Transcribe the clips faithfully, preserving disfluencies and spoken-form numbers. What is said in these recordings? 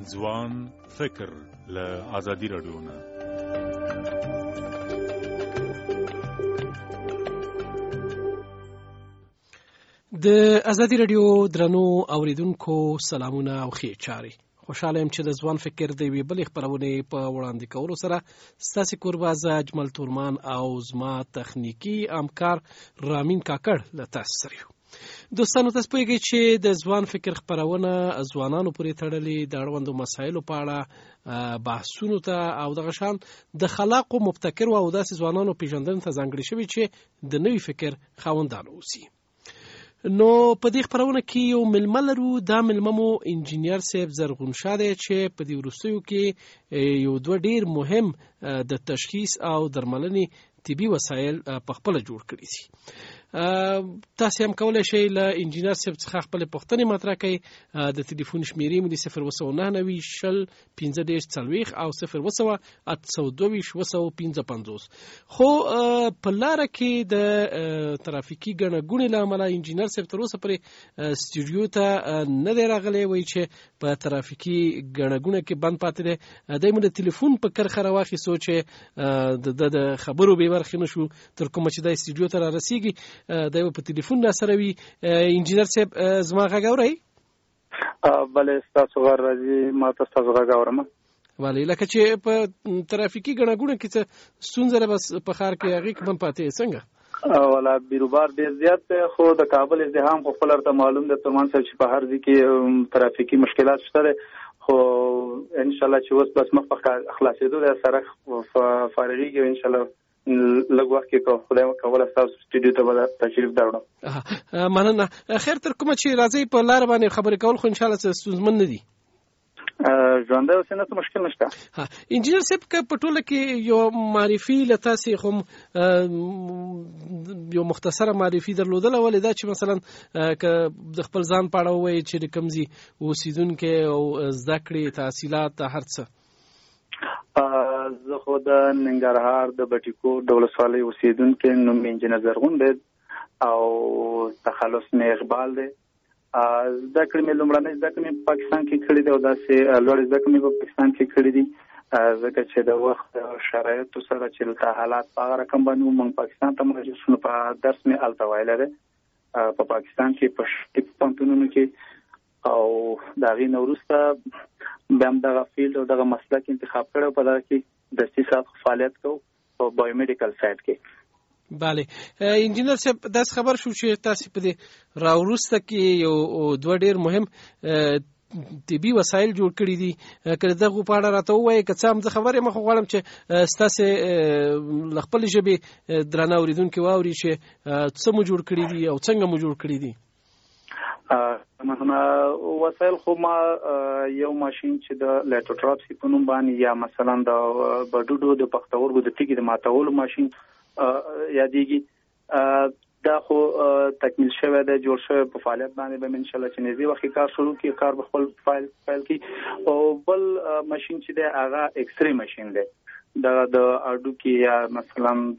ځوان فکر له ازادي راډیو نه. د ازادي راډیو درنو اوریدونکو سلامونه او ښې چارې. خوشاله یم چې د ځوان فکر د یوې بلې خپرونې په وړاندې کولو سره ستاسې کوربازه اجمل تورمان او زما تخنیکي همکار رامین کاکړ له تاسو سره یو. دوستانو، تاسو پوهیږئ چې د ځوان فکر خپرونه ځوانانو پورې تړلې د اړوندو مسایلو په اړه بحثونو ته او دغه شان د خلاقو مبتکرو او داسې ځوانانو پیژندنې ته ځانګړې شوي چې د نوي فکر خاوندان اوسي. نو په دې خپرونه کې یو ملمه لرو. دا ملمه مو انجینیر صاحب زرغون شاه دی چې په دې وروستیو کې یو دوه ډیر مهم د تشخیص او درملنې طبي وسایل په خپله جوړ کړي دي. تاسو هم کولی شئ له انجینر صاحب څخه خپلې پوښتنې مطرح کړئ. د تلیفون شمیرې مو د صفر اوه سوه نهه نوي شل پنځه دېرش څلوېښت او صفر اوه سوه اته سوه دوه ویشت اوه سوه پنځه پنځوس. خو په لاره کې د ترافیکي ګڼه ګوڼې له امله انجینر صاحب تر اوسه پورې سټوډیو ته نه دی راغلی. وایي چې په ترافیکي ګڼه ګوڼه کې بند پاتې دی. دی مو د تلیفون په کرښه راواخیستو چې د خبرو بې برخې نه شو تر کومه چې دی سټوډیو ته رارسېږي. دا یو په تلیفون را سره وي. انجینر صاحب زما غږ اورئ؟ بله، ستاسو غږ راځي، ما ته ستاسو غږ اورم. بله، لکه چې په ترافیکي ګڼه ګوڼه کې څه ستونزه ده بس په ښار کې هغې کې بند پاتې څنګه؟ والا بیروبار ډېر زیات دی، خو د کابل ازدحام خو خپل ورته معلوم دی ترمان صاحب چې په هر ځای کې ترافیکي مشکلات شته دی. خو انشاءالله چې اوس بس مخ په خلاصېدو دی، سړک فارغېږي. انشاءالله لږ وخت کې خدای وکوله ستاسو سټوډیو ته به تشریف راوړم. مننه. خیر، تر کومه چې راځئ په لاره باندې خبرې کول خو انشاءالله ستونزمن نه دي. ژوندی اوسې نه څه مشکل نشته. انجینر صاحب، که په ټوله کې یو معرفي له تاسې خو یو مختصره معرفي درلودله، ولې دا چې مثلا که د خپل ځان په اړه ووایئ چې د کوم ځای اوسېدونکی او زده کړې تحصیلات هر څه؟ زه خو د ننګرهار د بټیکور د ولسوالۍ اوسېدونکی، نوم مې انجینر زرغون دی او تخلص مې اقبال دی. زده کړې مې لومړنۍ زده کړې مې په پاکستان کې کړې دي او داسې لوړې زده کړې مې په پاکستان کې کړې دي، ځکه چې د وخت شرایطو سره چې دلته حالات په هغه رقم باندې وو، موږ پاکستان ته مراجعه شو. په درس مې هلته ویلی دی په پاکستان کې په شپږ پوهنتونونو کې، او د هغې نه وروسته بیا هم دغه فیلډ او دغه مسلک انتخاب کړی او په دغه کې دستي ساعت فعالیت کوو په بایومیډیکل سایډ کې. بله. انجینر صاحب، داسې خبر شو چې تاسې په دې راوروسته کې یو دوه ډېر مهم طبي وسایل جوړ کړي دي. که د دغو په اړه راته ووایئ، که څه هم زه خبر یم، خو غواړم چې ستاسې له خپلې ژبې درانه اورېدونکي واوري چې څه مو جوړ کړي دي او څنګه مو جوړ کړي دي. مننه. وسایل خو ما یو ماشین چې د لیټوټراپسي په نوم باندې، یا مثلا د بډوډو د پښتورګو د تیږې د ماتولو ماشین یادېږي، دا خو تکمیل شوی دی، جوړ شوی په فعالیت باندې به انشاءالله چې نږدې وخت کې کار شروع کړي، کار به خپل فایل فایل کړي. او بل ماشین چې دی هغه ایکسرې ماشین دی، دا د اډوکي یا مثلا د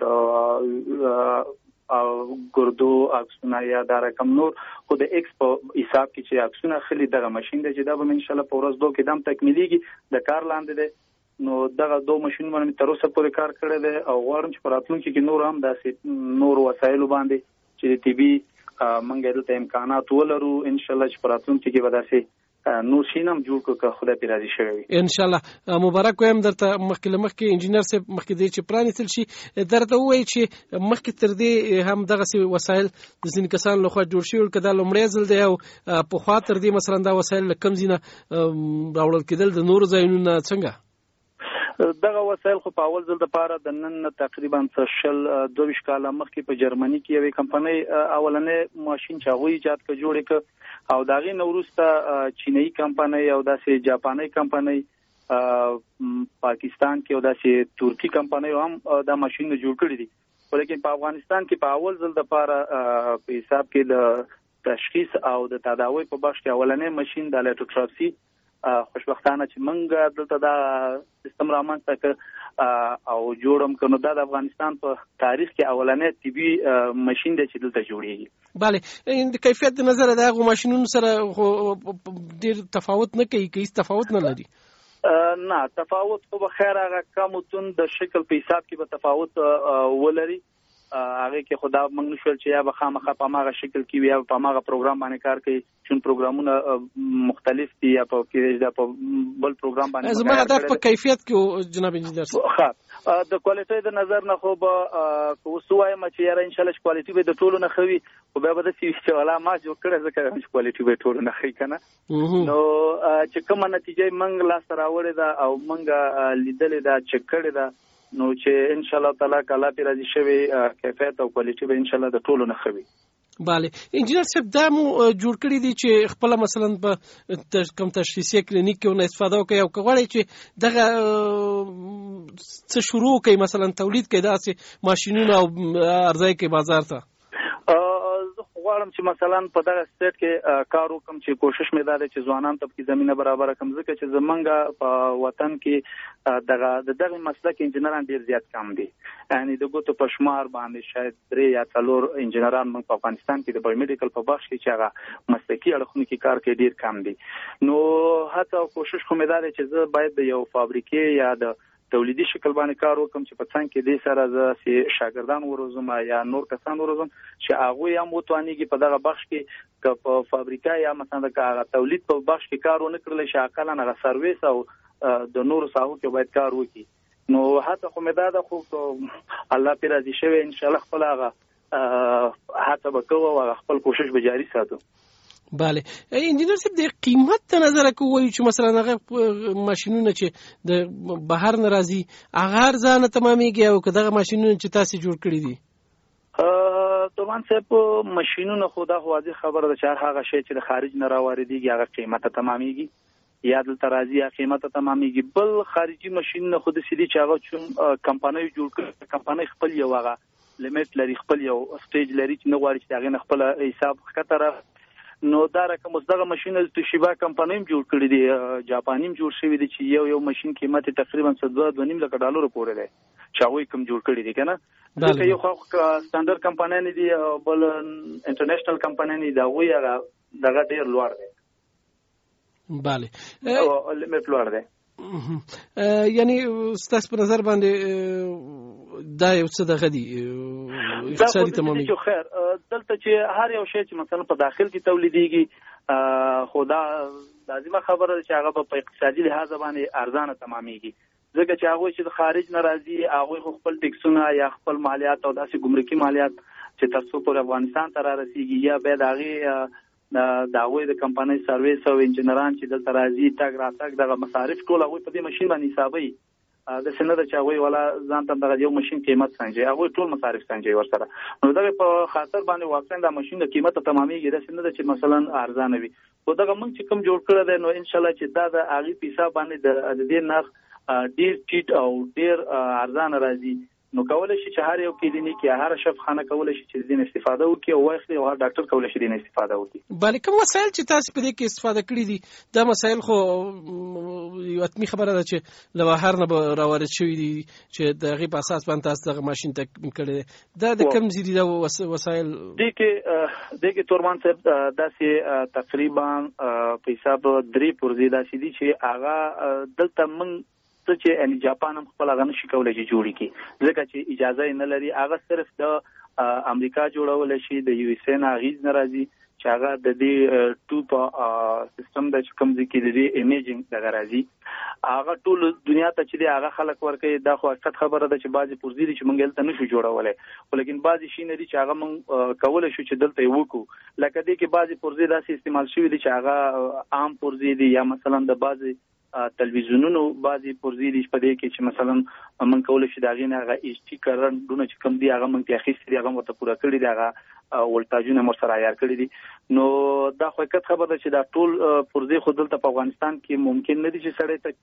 او ګردو عکسونه یا دا رقم نور خو د ایکس په حساب کې چې عکسونه خلی دغه ماشین دی چې دا به انشاءالله په ورځ دوه کې دم تکمیلېږي، د کار لاندې دی. نو دغه دوه ماشینونه باندې تر اوسه پورې کار کړی دی او غواړم چې په راتلونکي کې نور هم داسې نور وسایلو باندې چې د طبي موږ دلته امکانات ولرو، انشاءالله چې په راتلونکي کې به داسې نور شین هم جوړ کړو که خدای پرې راضي شوی وي. انشاءالله. مبارک وایم درته. مخکې له مخکې انجینر صاحب، مخکې دی چې پرانیستل شي، درته ووایي چې مخکې تر دې هم دغسې وسایل د ځینې کسانو لخوا جوړ شوي، که دا لومړی ځل دی او پخوا تر دې مثلا دا وسایل له کوم ځای نه راوړل کېدل، د نورو ځایونو نه څنګه؟ دغه وسایل خو په اول ځل دپاره د نن تقریبا شل دوه ویشت کاله مخکې په جرمني کې یوې کمپنۍ اولنی ماشین چې هغوی ایجاد کړ جوړ کړ، او د هغې نه وروسته چینایي کمپنۍ او داسې جاپانۍ کمپنۍ پاکستان کې او داسې ترکي کمپنۍ هم دا ماشینونه جوړ کړي دي. خو لیکن په افغانستان کې په اول ځل دپاره په حساب کې د تشخیص او د تداوی په بخش کې اولنی ماشین د لیټوټراپسي خوشبختانه چې موږ دلته دا سیستم رامنځته کړ او جوړم کړو، دا د افغانستان په تاریخ کې اولنی طبي ماشین دی چې دلته جوړیږي. bale د کیفیت د نظر د هغه ماشينونو سره ډیر تفاوت نه کوي هیڅ تفاوت نه لري نه تفاوت خو به خیر هغه کمتون د شکل په حساب کې به تفاوت ولري هغه کې خدا موږ نشول چې یا به خامخا په ماغه شکل کې یا په ماغه پروګرام باندې کار کوي چې پروګرامونه مختلف دي یا په کې د بل پروګرام باندې زما هدف په کیفیت کې جناب انجینر ښه د کوالټي د نظر نه خو به وسوای ما چې یاره ان شاء الله کوالټي به د ټولو نه خوي او به د سی چې ولا ما جوړ کړی ځکه چې کوالټي به ټولو نه خوي کنه نو چې کومه نتیجه موږ لا سره وړي دا او موږ لیدلې دا چې کړی دا نو چې ان شاء الله تعالی کله پی راځي شوی کیفیت او کوالټي به ان شاء الله د ټولو نه خوي bale انجینر صاحب دا مو جوړ کړی دي چې خپل مثلا په کوم تشخیصي کلینیک کې نه استفاده وکړي او کوي چې دغه څه شروع کوي مثلا تولید کوي داسې ماشينونه او ارزای کوي بازار ته غواړم چې مثلا په دغه سټیټ کې کار وکم چې کوشش مې دا ده چې ځوانان ته په زمينه برابر کم ځکه چې زمونږ په وطن کې دغه دغه مسلک انجینران ډیر زیات کم دي یعنی د ګوتو په شمار باندې شاید درې یا څلور انجینران موږ په افغانستان کې د بایومډیکل په بخش کې چې هغه مسلکي اړخونو کې کار کوي ډیر کم دي نو هڅه او کوشش کوم دا ده چې زه باید د یو فابریکې یا د تولیدي شکل باندې کار وکم چې په څنګه کې د سره د شاګردان وروزم یا نور کسان وروزم چې هغه هم وتوانیږي په دغه بخش کې په فابریکا یا مثلا د تولید په بخش کې کار ونه کړل شي عقل نه سرویس او د نور ساحو کې باید کار وکړي نو هڅه خو مې دا ده خو الله پیر راضي شوی ان شاء الله خپل هغه هڅه وکړو او خپل کوشش به جاری ساتو bale انجینر صاحب د قیمت ته نظر کوي چې مثلا هغه ماشينونه چې د بهر ناراضي هغه ارزانه تمامېږي او کداغه ماشينونه چې تاسو جوړ کړی دي ا طبعا صاحب ماشينونه خدا واضح خبره ده چې هغه شی چې د خارج نه راوړيږي هغه قیمت تمامېږي یا د ترازی قیمت تمامېږي بل خارجي ماشينونه خود سړي چې هغه چون کمپنۍ جوړ کړي کمپنۍ خپل یو هغه لیمټ لري خپل یو سټیج لري چې نه غواړي چې هغه خپل حساب خطر نو دا رقم مصدغه ماشين د توشیبا کمپنۍ جوړ کړی دی جاپانیم جوړ شوی دی چې یو یو ماشين قیمت تقریبا دوه نیم لک ډالر پورې دی چې هغه کوم جوړ کړی دی کنه دا یو خو سټانډرډ کمپنۍ نه دی بل انټرنیشنل کمپنۍ نه دی هغه هغه دغه ډیر لوړ دی bale او لیمټ لوړ دی یعنی ستاسو په نظر باندې دا یو څه دغه دی اقتصادي تمامي چې خیر دلته چې هر یو شی چې مثلا په داخل کې تولیديږي خدا لازمه خبره چې هغه په اقتصادي لحاظ باندې ارزانه تماميږي ځکه چې هغه چې خارج ناراضي هغه خپل ټیکسونه یا خپل مالیات او داسې ګمرکي مالیات چې تاسو په افغانستان ته را رسیږي یا به داغي دا وې د کمپنۍ سرویس او انجینران چې دلته راځي تاګ راتګ دغه مصارف ټول هغه په دې ماشين باندې حسابي د سند د چاوي ولا ځان ته دغه یو ماشين قیمت څنګه هغه ټول مصارف څنګه ورسره نو دغه په خاطر باندې واقعا د ماشين د قیمت تمامېږي د سند چې مثلا ارزانه وي خو دغه موږ چې کوم جوړ کړل دی نو ان شاء الله چې دا د اغي پیسې باندې د دې نرخ ډیر ټیټ او ډیر ارزانه راځي نو کولای شي چې هر یو کلینیک یا هر شفاخانه کولای شي چې دین استفاده وکړي او واخلي او هر ډاکټر کولای شي دین استفاده وکړي بلکې کوم وسایل چې تاسو په دې کې استفاده کړی دي دا مسایل خو یو اتمی خبره ده چې له بهر نه راوړل شوی دي چې د غي په اساس باندې تاسو دغه ماشين تکمیل کړی دا د کم زیری دا وسایل دي کې د کې تورمان صاحب داسې تقریبا په حساب درې پرځي داسې دي چې هغه دلته من چې ان جاپان هم خپل غن شي کولای شي جوړی کی ځکه چې اجازه نه لري هغه صرف د امریکا جوړول شي د یو اس نه غیز ناراضي چې هغه د دې ټو په سیستم د کوم ځکه د ایمیجینګ د غراضي هغه ټول دنیا ته چې هغه خلک ورکه دا خو حقیقت خبره ده چې بعضی پرزيري چې مونږ ته نشو جوړولای ولیکن بعضی شي نه دي چې هغه مونږ کولای شو چې دلته وکړو لکه دې کې بعضی پرزي داسې استعمال شوی دي چې هغه عام پرزي دي یا مثلا د بعضی تلویزیونونو بعضی پرزي دي په دې کې چې مثلا من کولای شي دا غینه هغه ایچ ټی کرنټونه چې کم دي هغه مونږ ته اخیستي هغه مت پوره کړی دی هغه ولټاژونه مر سره عیار کړی دي نو دا خو حقیقت خبره ده چې دا ټول پرزي خود دلته په افغانستان کې ممکن نه دي چې سړی ته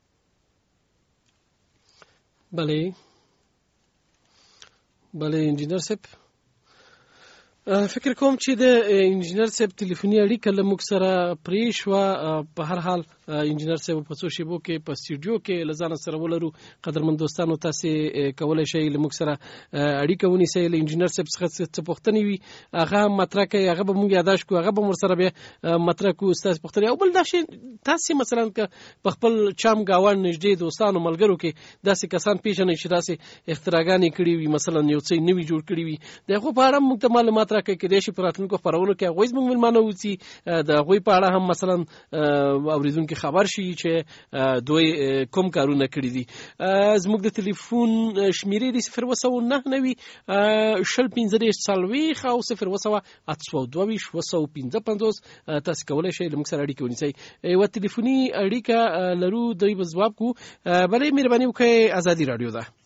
بله بله انجینر صاحب فکر کوم چې د انجینر صاحب ټلیفوني اړیکه له موږ سره پرې شوه. په هر حال انجینر صاحب په څو شیبو کې په سټوډیو کې له ځان سره ولرو. قدرمن دوستانو تاسې کولی شئ له موږ سره اړیکه ونیسئ. له انجینر صاحب څخه څه پوښتنې وي هغه مطرح کوي، هغه به موږ یاداشت کړو، هغه به مو سره بیا مطرح کړو ستاسې پوښتنې. او بل دا شی تاسې مثلا که په خپل چام ګاونډ نږدې دوستانو ملګرو کې داسې کسان پیژنئ چې داسې اختراګانې کړي وي، مثلا یو څه نوي جوړ کړي وي، د هغو په اړه موږ ته معلومات راکړئ. کېدای شي په راتلونکو خپرونو کې هغوی زموږ مېلمانه اوسي، د هغوی په اړه هم مثلا اورېدونکي خبر شي چې دوی کوم کارونه کړي دي. زموږ د ټلیفون شمیرې د صفر اوه سوه نهه نوي شل پنځه دېرش څلوېښت او صفر اوه سوه اته سوه دوه ویشت اوه سوه پنځه پنځوس. تاسې کولی شئ له موږ سره اړیکه ونیسئ. یوه ټلیفوني اړیکه لرو، دوی به ځواب کړو. بلې مهرباني وکړئ، ازادي راډیو ده.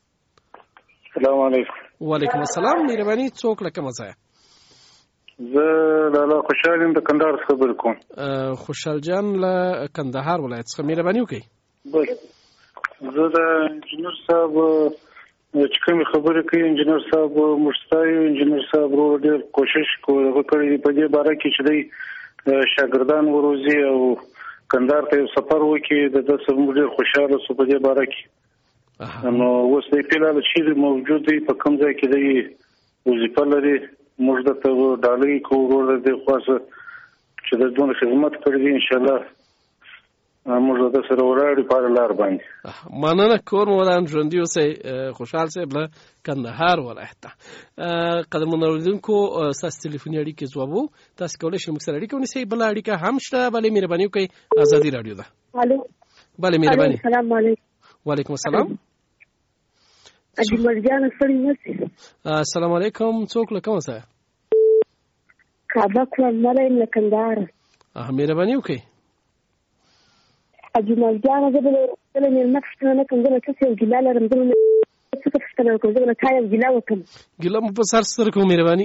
السلام علیکم. وعلیکم السلام. مهرباني څوک له کومه ځایه؟ زه لالا خوشحال یم، د کندهار څخه خبرې کوم. خوشحال جان له کندهار ولایت څخه، مهرباني وکړئ. بل زه د انجینر صاحب چې کومې خبرې کوي، انجینر صاحب موږ ستایو. انجینر صاحب ورو ډېر کوشش کړی په دې باره کې چې دی شاګردان وروزي او کندهار ته یو سفر وکړي. د ده سره موږ ډېر خوشحاله شو په دې باره کې. نو اوس دی فلحال چیرې موجود دی، په کوم ځای کې دی وظیفه لري، موږ درته ډالۍ کوو ورور د دې خواڅه چې د دونه خدمت کړی دی. انشاءالله موږ د ده سره ولاړ په هره لار باندې. مننه. کور مو ودان، ژوندي اوسئ. خوشحال صاحب له کندهار ولایت ته. قدرمن اورېدونکو ستاسې ټلیفوني اړیکې ځوابو، تاسې کولی شئ موږ سره اړیکه ونیسئ. بله اړیکه هم شته، بلې مهرباني وکړئ. ازادي راډیو ده. الو. بلې مهرباني. السلام علیکم. وعلیکم السلام. اجمل جان سړی نسی. السلام علیکم. څوک له کومه ځایه؟ کعبه کوم ملایم له کندهار. مهرباني وکړئ. اجمل جان زه به له مېلمه پوښتنه نه کوم، زه له څه یو ګیله لرم، زه له څه پوښتنه وکړم، زه له تا یو ګیله وکړم. ګیله مو په سر سره کوم مهرباني.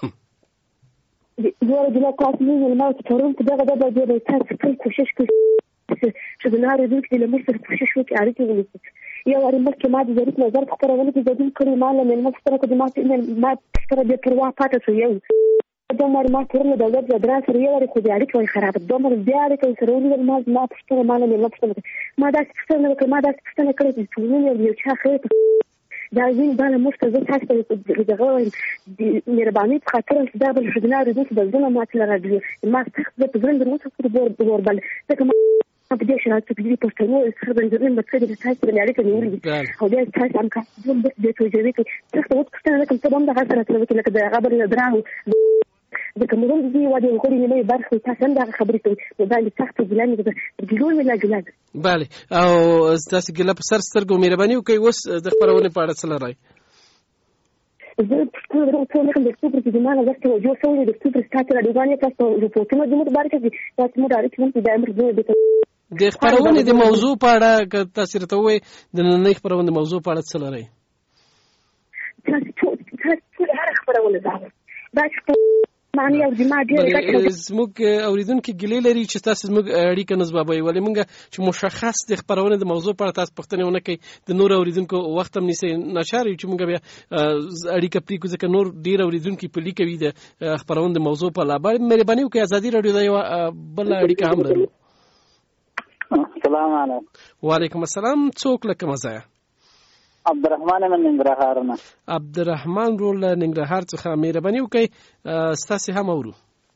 دوه ګیله تاسو مې مېلمه چې پرون په دغه ډول باندې تاسو خپل کوشش کوئ چې د نهار اورېدونکي له موږ سره کوشش وکړي اړیکې ونیسي. یو وارې مخکې ما د ظریف نظر په خپرونه کې ګډون کړی، ما له مېلمه پوښتنه کړې، ما ما پوښتنه بې پروا پاتې شو. یو دوه وارې ما پرون له دولت جدران سره یو وارې خو د اړیکې وایي خرابه، دوه وارې بیا اړیکه سره ونیول. ما ما پوښتنه ما له مېلمه پوښتنه کړې، ما داسې پوښتنه وکړه ما داسې پوښتنه کړې چې ټولنې یو چا خیر دا ځین باندې موږ ته زه تاسو ته دغه وایم د مهربانۍ په خاطر چې دا بل ښځینه اورېدونکي به زړه مات لره دي. ما سخت زه په زړه دروسه کړو وربل ځکه ما په دې شرایطو کې دې پښتنو سره بنځرین مکړې د تاسو سره اړیکه نیولې او بیا تاسو هم کار زم به دې توجه وکړي. تاسو ته پوښتنه کوم څه هم دغه سره سره وکړي لکه د هغه بل درانو د کومون دي وادي وګړي نه برخه تاسو هم دغه خبرې کوي نو باندې سخت ګلانې د ګلون ولا ګلان. بله. او تاسو ګله په سر سترګو مهرباني وکړئ. اوس د خبرونه په اړه څه لرئ؟ زه څه ورته کوم د څو پر ځمانه درته وجو سوې د څو پر ستاسو راډیوګانې تاسو رپورټونه د مور بارکه دي تاسو مو راځي چې د امر زه د د خبرونه د موضوع په اړه تاسو ته وې د نن خبرونه د موضوع په اړه څه لرئ؟ تاسو تاسو هر خبرونه زاوي دا معنی او دماغ ډیر زموږ اوریدونکو ګلې لري چې تاسو زموږ اړیکه نسبابوي، ولې موږ چې مشخص د خبرونه د موضوع په اړه تاسو پوښتنه ونه کوي د نور اوریدونکو وخت هم نشي نشاري چې موږ بیا اړیکه پرې کوو ځکه نور ډیر اوریدونکو په لیکوي د خبرونه د موضوع په اړه. مهرباني وکړئ ازادي راډیو دا یو بل اړیکه هم لري. السلام علیکم. وعلیکم السلام. څوک له کومه ځایه؟ عبدالرحمن من ننګرهار نه. عبدالرحمن رول ننګرهار څخه مهرباني وکړئ ستاسو هم اورو.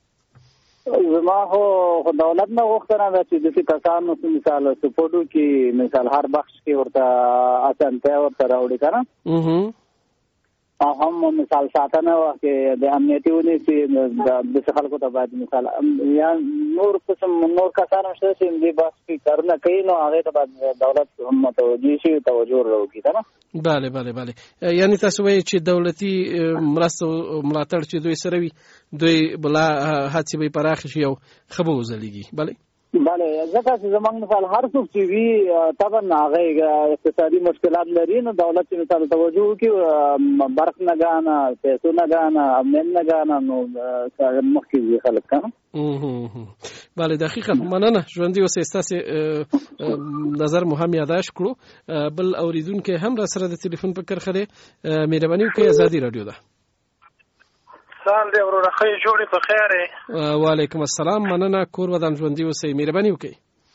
زما خو دولت نه غوښتنه ده چې د کسانو مثال سپورټو کې مثال هر بخش کې ورته اسانتیا ورته راوړي کنه او هم مثال ساتنه واکه د امنیتي ونی چې د خلکو ته باید مثال یا نور قسم نور کسانو شته چې دې بس کې کارونه کوي نو هغه ته باید دولت هم متوجي شي توجه وکړي کنه. بله بله بله. یعنی تاسو وایي چې دولتي مرسته ملاتړ چې دوی سره وي دوی بلا هڅې به پراخ شي او خبر وزلیږي. بله بله ځکه چې زمونږ مثال هر څوک چې وي طبعا هغه اقتصادي مشکلات لري نو دولت چې مثال توجه وکړي برق نه غانا پیسو نه غانا امن نه غانا نو مخکې خلک کنه. بله دقیقاً مننه. ژوندي اوسئ. ستاسو نظر مو هم یاداش کړو. بل اوریدونکو هم را سره د ټلیفون په کرخه دی. مهرباني وکړئ ازادي راډیو ده. سال دی وروره ښه جوړې په خیر یې. وعلیکم السلام. مننه. کور ودان ژوندي اوسئ. مهرباني وکړئ.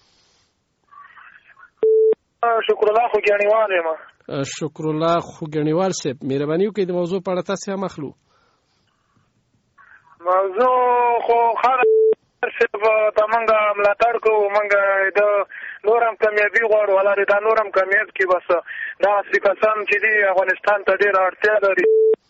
شکر الله خوږیاڼیوال یم. شکر الله خوږیاڼیوال صاحب مهرباني وکړئ د موضوع په اړه تاسې هم اخلو. موضوع خو خلک صرف ته مونږ ملاتړ کوو، مونږ د نور هم کامیابي غواړو. ولې دا نور هم کامیاب کړي. بس داسې کسان چې دي افغانستان ته ډېره اړتیا لري.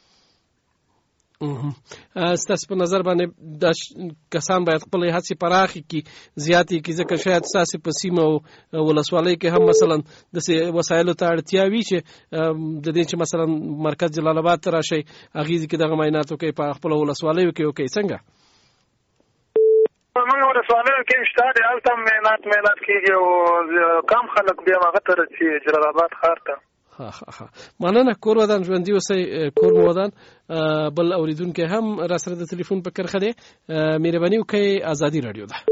ستاسو په نظر باندې دا کسان باید خپل هڅې پراخې کړي، زیاتې کړي، ځکه شاید ستاسو په سیمه او ولسوالۍ کې هم مثلا داسې وسایلو ته اړتیا وي چې د دې چې مثلا مرکز جلال آباد ته راشئ هغې ځای کې دغه معاینات وکړئ، په خپلو ولسوالیو کې وکړئ. څنګه موږ ولسوالیو کې شته دی، هلته هم معاینات معاینات کېږي او کم خلک بیا هغه ته رسي جلال آباد ښار ته. ها ها ها مننه. کور ودان ژوندي اوسئ. کور مو ودان. بل اوریدونکي هم را سره د ټلیفون په کرخه دی. مهرباني وکړئ. ازادي رادیو ده.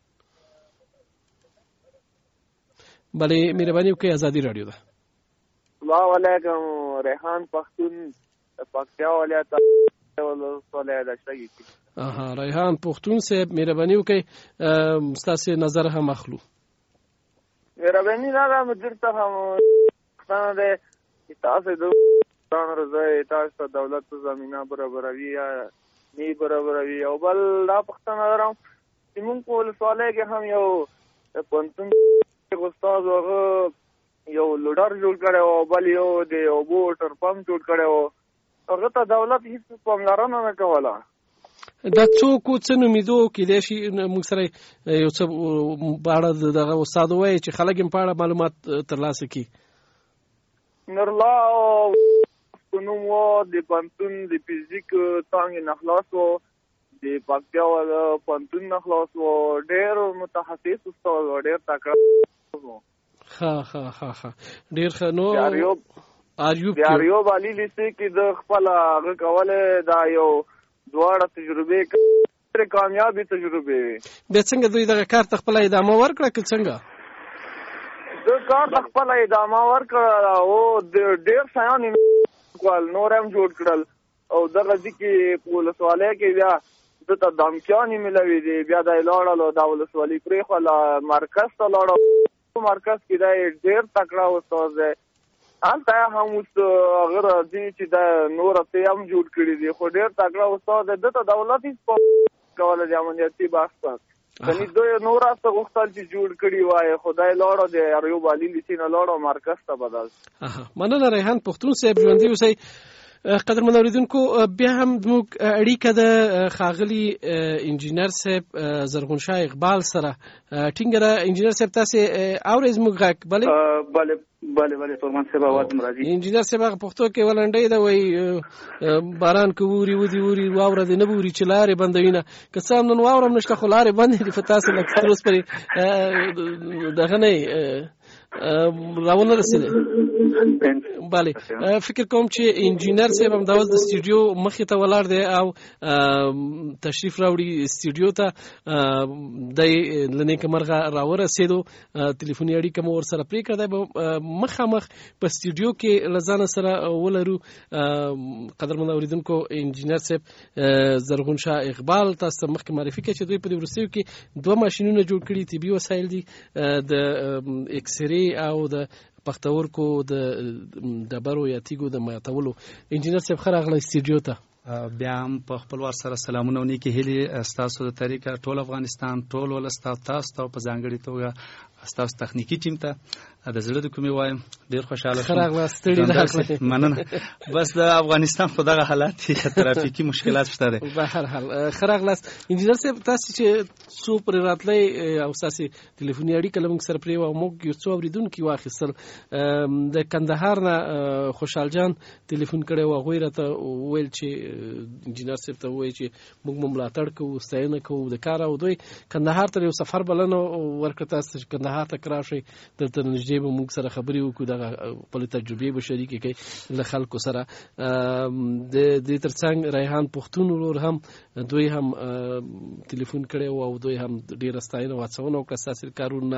بلې مهرباني وکړئ. ازادي رادیو ده. السلام علیکم. ریحان پښتون پکتیا ولایت ولسوالۍ د شګي. اها ریحان پښتون صاحب مهرباني وکړئ. ستاسو نظر هم اخلو. مهرباني نه مدیر ته هم ستانه ده چې تاسو د ځان رضای تاسو دولت زمينه برابروي یا نه برابروي. او بل دا پښتنه درم چې موږ په ولسوالۍ کې هم یو پنځم استاد هغه یو لوډر جوړ کړی او بل یو د اوبو ټر پمپ جوړ کړی او هغه ته دولت هیڅ پاملرنه نه کوله. دا څوک څه نومیدو کېدای شي موږ سره یو څه په اړه دغه استاد وایي چې خلک یې په اړه معلومات ترلاسه کړي. نرلا نوم و د پنتون د فزیک څانګې نه خلاص و، د پکتیا د پنتون نه خلاص و. ډېر متخصص استاد و، ډېر تکړه و. ها ها ها ها ډېر ښه. نو ایوب ایوب ایوب علي لیسې کې د خپل هغه کوله دا یو دواړه تجربې ډېرې کامیابې تجربې وي. بیا څنګه دوی دغه کار ته خپله ادامه ورکړه که څنګه؟ د کار ته خپله ادامه ورکړه او ډېر شیان یې کول، نور هم جوړ کړل. او دغه ځای کې په ولسوالۍ کې بیا ده ته دمکیانې میلاوي دي. بیا دا یې لاړل دا ولسوالي پرېښوله، مرکز ته لاړه. مرکز کې دا یې ډېر تکړه استاد دی. هلته هم اوس هغه راځي چې دا نور څه هم جوړ کړي دي، خو ډېر تکړه استاد دی. ده ته دولت هېڅ کوله د امنیتي بحث ته کني دوی نور څه غوښتل چې جوړ کړي وای. خدای لاړه د ایوب علي لیسې نه لاړه مرکز ته بدل. مننه ریحان پښتون صاحب ژوندي اوسئ. قدرمن اوریدونکو بیا هم زموږ اړیکه د ښاغلي انجینر صاحب زرغون شاه اقبال سره ټینګه ده. انجینر صاحب تاسې اورئ زموږ غږ؟ بلې بلې بلې بلې فرمان صاحب اواز م راځي. انجینر صاحب هغه پښتو کې ولنډۍ ده وایي باران که ووري ودي ووري واوره دې نه بوري چې لارې بندوینه. که څه هم نن واوره هم نشته خو لارې بندې دي. په تاسې لکه تر اوسه پورې دغه نه راونه رسېدی. بله فکر کوم چې انجینر صاحب هم دا اوس د سټوډیو مخې ته ولاړ دی او تشریف راوړي سټوډیو ته. دی له نیکه مرغه راورسېدو، تلیفوني اړیکه مو ورسره پرېکړه دی. به مخامخ په سټوډیو کې له ځانه سره ولرو قدرمن اورېدونکو انجینر صاحب زرغون شاه اقبال تاسو ته مخکې معرفي کړه چې دوی په دې وروستیو کې دوه ماشینونه جوړ کړي، طبي وسایل دي، د اکسرې او د پښتورګو د ډبرو یا تیږو د ماتولو. انجینر صاحب ښه راغلی سټوډیو ته. بیا هم په خپل وار سره سلامونه او نیکې هیلې ستاسو د طریقه ټول افغانستان ټول ولس ته تاسو ته په ځانګړې توګه ستاسو تخنیکي ټیم ته د زړه د کومې وایم ډېر خوشحاله شوم. ښه راغلاست. ستړي نه راغلئ. مننه. بس د افغانستان خو دغه حالات دي، ترافیکي مشکلات شته دی. په هر حال ښه راغلاست. انجینر صاحب تاسې چې څو پرې راتلی او ستاسې ټلیفوني اړیکه له موږ سره پرې وه او موږ یو څو اورېدونکي واخیستل. د کندهار نه خوشحال جان ټلیفون کړی و، هغوی راته وویل چې انجینر صاحب ته ووایي چې موږ مو ملاتړ کوو، ستاینه کوو د کار. او دوی کندهار ته یو سفر بلنه ورکړه تاسو چې کندهار ته راشئ، دلته نږدې به موږ سره خبرې وکړو، دغه خپلې تجربې به شریکې کړئ له خلکو سره. د دې تر څنګ ریحان پښتون ورور هم دوی هم ټلیفون کړی و او دوی هم ډېره ستاینه او هڅونه وکړه ستاسې کارونه.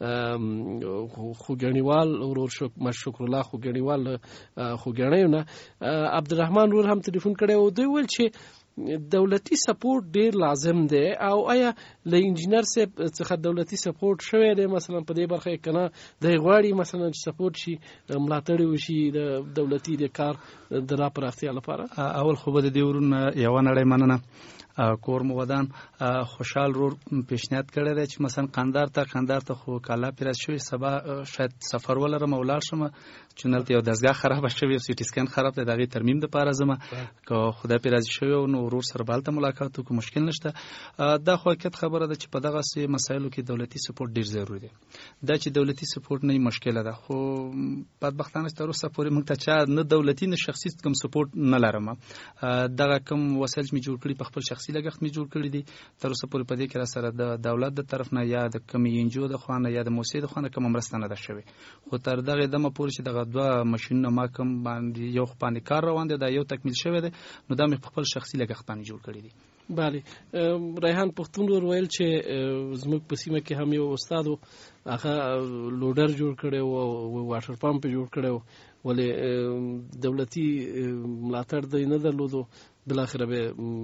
خوږیاڼیوال ورور شکر الله خوږیاڼیوال خوږیاڼیو نه عبدالرحمن ورور هم ټلیفون کړی و. دوی ویل چې دولتي سپورټ ډیر لازم دی او آیا له انجینر صاحب څخه دولتي سپورټ شوی دی مثلا په دې برخه کې کنه د غواړي مثلا سپورټ شي ملاتړ وشي د دولتي د کار د لا پراختیا لپاره؟ اول خو به د دې ورونه یو نړۍ مننه کور مو ودان خوشحال رور پیشنهاد کړی دی چې مثلا قندار ته قندار ته خو کالا پیراز شوی سبا شاید سفر ولرم او لاړ شم چونلته یو دستګاه خراب شوی او سیټي سکن خراب دی دغه ترمیم د پاره زما که خدای پیراز شوی نو ورور سره بالته ملاقات وکړو مشکل نشته. دا خو حقیقت خبره ده چې په دغه سي مسایلو کې دولتي سپورټ ډیر ضروری دی. دا چې دولتي سپورټ نه مشکله ده خو بدبختانه تر اوسه پورې موږ ته چا نه دولتي نه شخصي کوم سپورټ نه لرم. دغه کوم وسایل می جوړ کړی په خپل شخصي لګښت می جوړ کړی دي تر اوسه پورې په دې کې را سره د دولت د طرف نه یا د کمی انجو د خوانه یا د موسسې د خوانه کوم مرسته نه ده شوی. خو تر دغه دمه پورې چې دغه دوه ماشینونه ما کوم باندې یو باندې کار روان دی دا یو تکمیل شوی دی نو دا مې خپل شخصي لګښت باندې جوړ کړی دي. بله ریحان پښتون ور ویل چې زموږ په سیمه کې هم یو استاد هغه لوډر جوړ کړی او واټر پمپ جوړ کړی ولې دولتي ملاتړ دی نه درلودو بالاخره به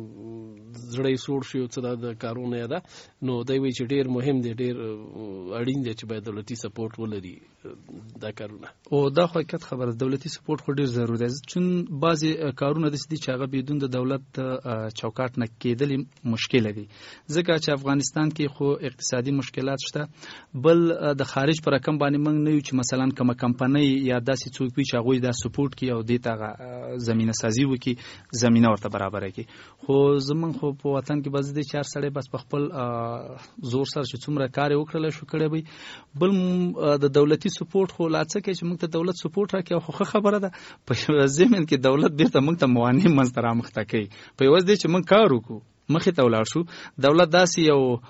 زړی سوړ شي او څه د کارونه ده نو دوی وی چې ډیر مهم دی ډیر اړین دی چې باید دولتي سپورټ ولري دا کارونه. او دا خو حقیقت خبره دولتي سپورټ خو ډیر ضروري دی چون بعضی کارونه د سدي چې هغه بدون د دولت چوکاټ نه کېدل مشکل دي ځکه چې افغانستان کې خو اقتصادي مشکلات شته بل د خارج پر رقم باندې موږ نه یو چې مثلا کومه کمپنۍ یا داسې څوک وي چې هغه د سپورټ کې او د تاغه زمينه سازي وکي زمينه ورته برابر کی خو زمون خو په وطن کې بس د چار سړی بس په خپل زور سره چې څومره کار وکړل شو کړی وي بل د دولتي سپورټ خو لاڅه کې چې موږ ته دولت سپورټ راکړي خو خبره ده په زمين کې دولت بیرته موږ ته موانع منځ را مخته کوي په یوه ځای چې موږ کار وکړو مخې ته ولاړ شو دولت داسې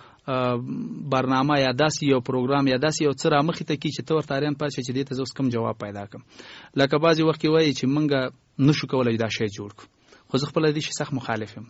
یو برنامه یا داسې یو پروګرام یا داسې یو څه را مخې ته کی چې تور تاریان پات چې دې ته زوس کم جواب پیدا کم لکه بعضی وخت وایي چې موږ نشو کولای دا شی جوړ کړو خو زه خپل دې شي سخت مخالف یم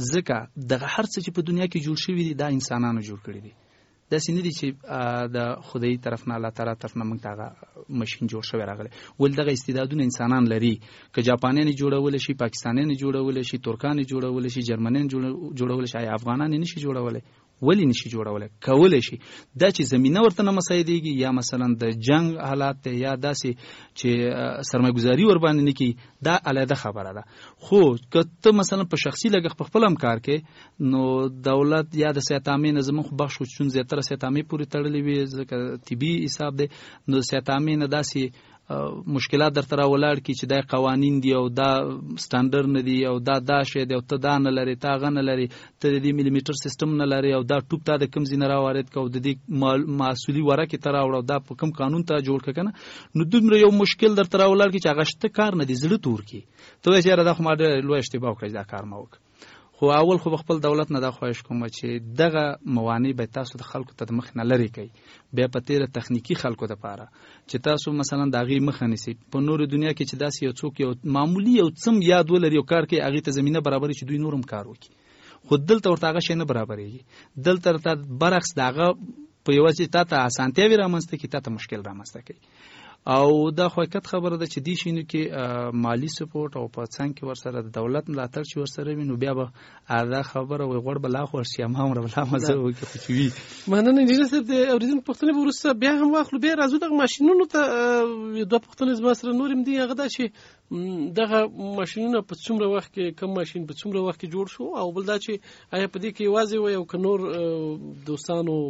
ځکه دغه هر څه چې په دنیا کې جوړ شوی دي دا انسانانو جوړ کړی دي دا سینې دي چې د خدای طرف نه الله تعالی طرف نه موږ ته ماشين جوړ شوی راغلی ول دغه استعدادونه انسانان لري که جاپانیان جوړول شي پاکستانیان جوړول شي ترکان جوړول شي جرمنیان جوړول شي افغانان نشي جوړول ولی نشي جوړولای کولای شي دا چې زمينه ورته نه مسایديږي یا مثلا د جنگ حالات یا داسې چې سرمایه‌ګذاري ور باندې نه کی دا علیده خبره ده خو کته مثلا په شخصي لګښت په خپل هم کار کې نو دولت یا د صحت امین زموږ خو بخښ چون زیاتره صحت امین پوری تړلې وي ځکه طبي حساب ده نو صحت امین داسې مشکلات درته راولاړ کی چې دا قوانین دي او دا سټانډرډ نه دي او دا دا شی دی او ته دا نه لري تا غن لري ته د ملي میټر سیستم نه لري او دا ټوپ تا د کم زینه راوارد کو د دې مسؤلی ورکه تر او دا په کوم قانون ته جوړ کنه نو دومره یو مشکل درته راولاړ کی چې هغه شته کار نه دي زړه تور کی ته یې را د خو ماده لوی اشتباه کړی دا کار ما وک خو اول خو خپل دولت نه دا خواهش کوم چې دغه موانع به تاسو د خلکو ته مخ نه لري کوي بیا په تیر تخنیکی خلکو د پاره چې تاسو مثلا دغه مخ نسی په نور دنیا کې چې داسې یو څوک یو معمولی یو څم یاد ولري یو کار کوي هغه ته زمينه برابر چې دوی نورم کار وکړي خو دلته ورته هغه شي نه برابرېږي دلته ته برعکس دغه په یو ځای ته اسانتیا وی رامنځته کی ته مشکل رامنځته کوي او دا خو حقیقت خبره ده چې دی شینو کې مالی سپورټ او په څنګه کې ورسره د دولت ملاتړ چې ورسره وي نو بیا به دا خبره وي غوړ بلا خو شي ما عمر بلا مزه وکړي چې وي مننه انجینر صاحب د اوریدل پښتنه ورسره بیا هم واخلو بیا راځو د ماشينونو ته دوه پښتنه زما سره نورم دی هغه دا چې دغه ماشينونه په څومره وخت کې کم ماشين په څومره وخت کې جوړ شو او بل دا چې آیا په دې کې واځي وي او کنور دوستانو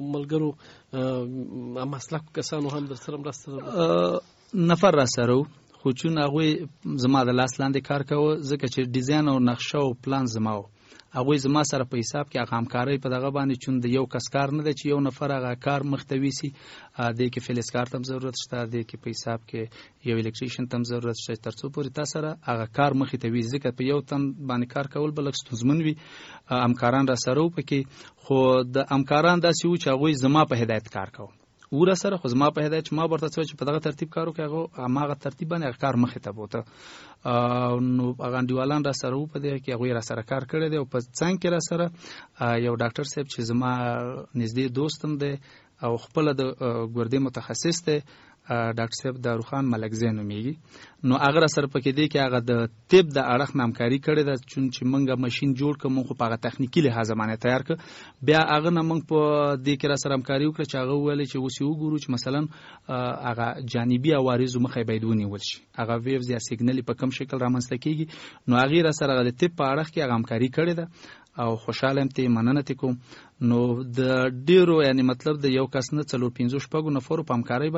ملګرو مسلک کسانو هم در سره مرسته نفر را سره خو چون هغه زما د لاس لاندې کار کوي ځکه چې ډیزاین او نقشه او پلان زما هغه زما سره په حساب کې هغه همکاري په دغه باندې چون د یو کس کار نه دی چې یو نفر هغه کار مختوي سي د کې فلز کار تم ضرورت شته د کې په حساب کې یو الکتریشن تم ضرورت شته ترڅو پورې تاسو سره هغه کار مختوي ځکه په یو تن باندې کار کول بل ستونزمن وي همکاران را سره وکړي خو د همکاران داسې و چې هغه زما په هدایت کار کوي ور سره خو زما په هدایت ما ورته څه چې په دغه ترتیب کارو کوي هغه ماغه ترتیب باندې کار مخه ته بوته نو هغه انډیوالان را سره په دې کې هغه را سره کار کړی دی او په څنګه کې را سره یو ډاکټر صاحب چې زما نږدې دوستم دی او خپل د ګردې متخصص دی ډاکټر صاحب داروخان ملکزی نومیږي نو هغه سره پکې دی کې هغه د طب د اړخ نامکاري کړې ده چې موږ ماشين جوړ کړو موږ په هغه تخنیکی لحاظ باندې تیار کړ بیا هغه نه موږ په دې کې را سره همکاري وکړه چې هغه ویل چې اوس یو ګورو چې مثلا هغه جانبي عوارض مخه باید ونیول شي هغه ویوز یا سیګنل په کوم شکل رامنځته کیږي نو هغه را سره د طب په اړخ کې هغه همکاري کړې ده او خوشاله ام ته مننه کوم نو د ډیرو یعنی مطلب د یو کس نه څلور پنځه شپږو نفرو په همکارۍ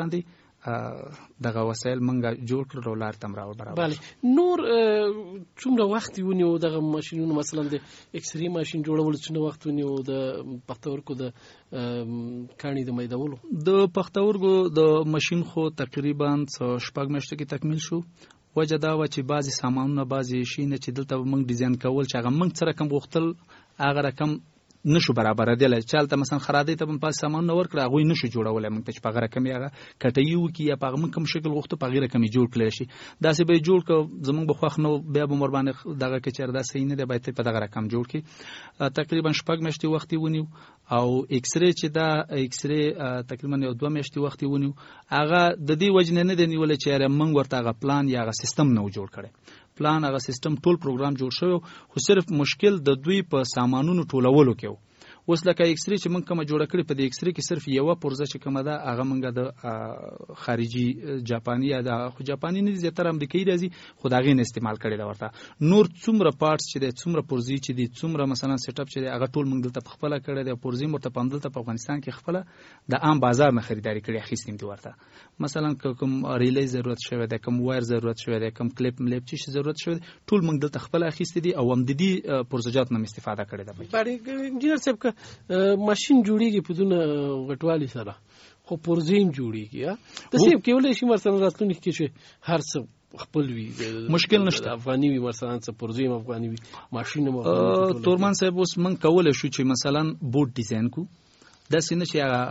باندې دغه وسایل منګه جوړ کړل او لار تم راو برابر بله نور څومره وخت ونیو دغه ماشینونو مثلا د ایکس ری ماشین جوړول څومره وخت ونیو د پښتورګو د کانی د میدولو د پښتورګو د ماشین خو تقریبا شپږ میاشتې کې تکمیل شو وجه دا و چې بعضی سامانونه بعضی شینه چې دلته موږ ډیزاین کول چې هغه موږ سره کم غوښتل هغه رقم نشو برابر دی چالت مثلا خرادی ته په سامان نور کړه غوي نشو جوړول موږ ته په غره کمی هغه کټیو کی یا په موږ کوم شکل غوښته په غیره کمی جوړ کړل شي دا سه به جوړ ک زموږ بخوخ نو بیا به مر باندې دغه کې چر دا سین دی به ته په دغه رقم جوړ کی تقریبا شپږ میاشتې وخت ونیو او ایکس ری چې دا ایکس ری تقریبا یو دوه میاشتې وخت ونیو هغه د دې وجنه نه دی نیول چې موږ ورته هغه پلان یا هغه سیستم نو جوړ کړي پلان هغه سیستم ټول پروګرام جوړ شوی خو صرف مشکل د دوی په سامانونو ټولولو کې اوس لکه ایکس ری چې موږ کوم جوړ کړی په دې ایکس ری کې صرف یو پرزه چې کومه ده هغه موږ د خارجي جاپاني یا د خو جاپاني نه زیاتره امریکایي راځي خو دا غي نه استعمال کړي دا ورته نور څومره پارټس چې د څومره پرزي چې د څومره مثلا سیټ اپ چې هغه ټول موږ دلته خپل کړی د پرزي مرته پندلته په افغانستان کې خپل د عام بازار نه خریداري کړي اخیستیم دي ورته مثلا کوم ریلی ضرورت شوی ده کوم وایر ضرورت شوی ده کوم کلیپ ملیپ چې ضرورت شوی ټول موږ دلته خپل اخیست دي او هم د دې پرزجات نه استفاده کړي ده باندې انجینر صاحب ماشین جوړیږي په دونه غټوالي سره خو پرزیم جوړیږي د سیب کېولې شي مثلا راتلونکي کې چې هر څه خپل وي مشکل نشته افغاني وي مثلا څه پرزیم افغاني وي ماشین مو تورمان صاحب اوس من کولای شو چې مثلا بورډ ډیزاین کو دا سینه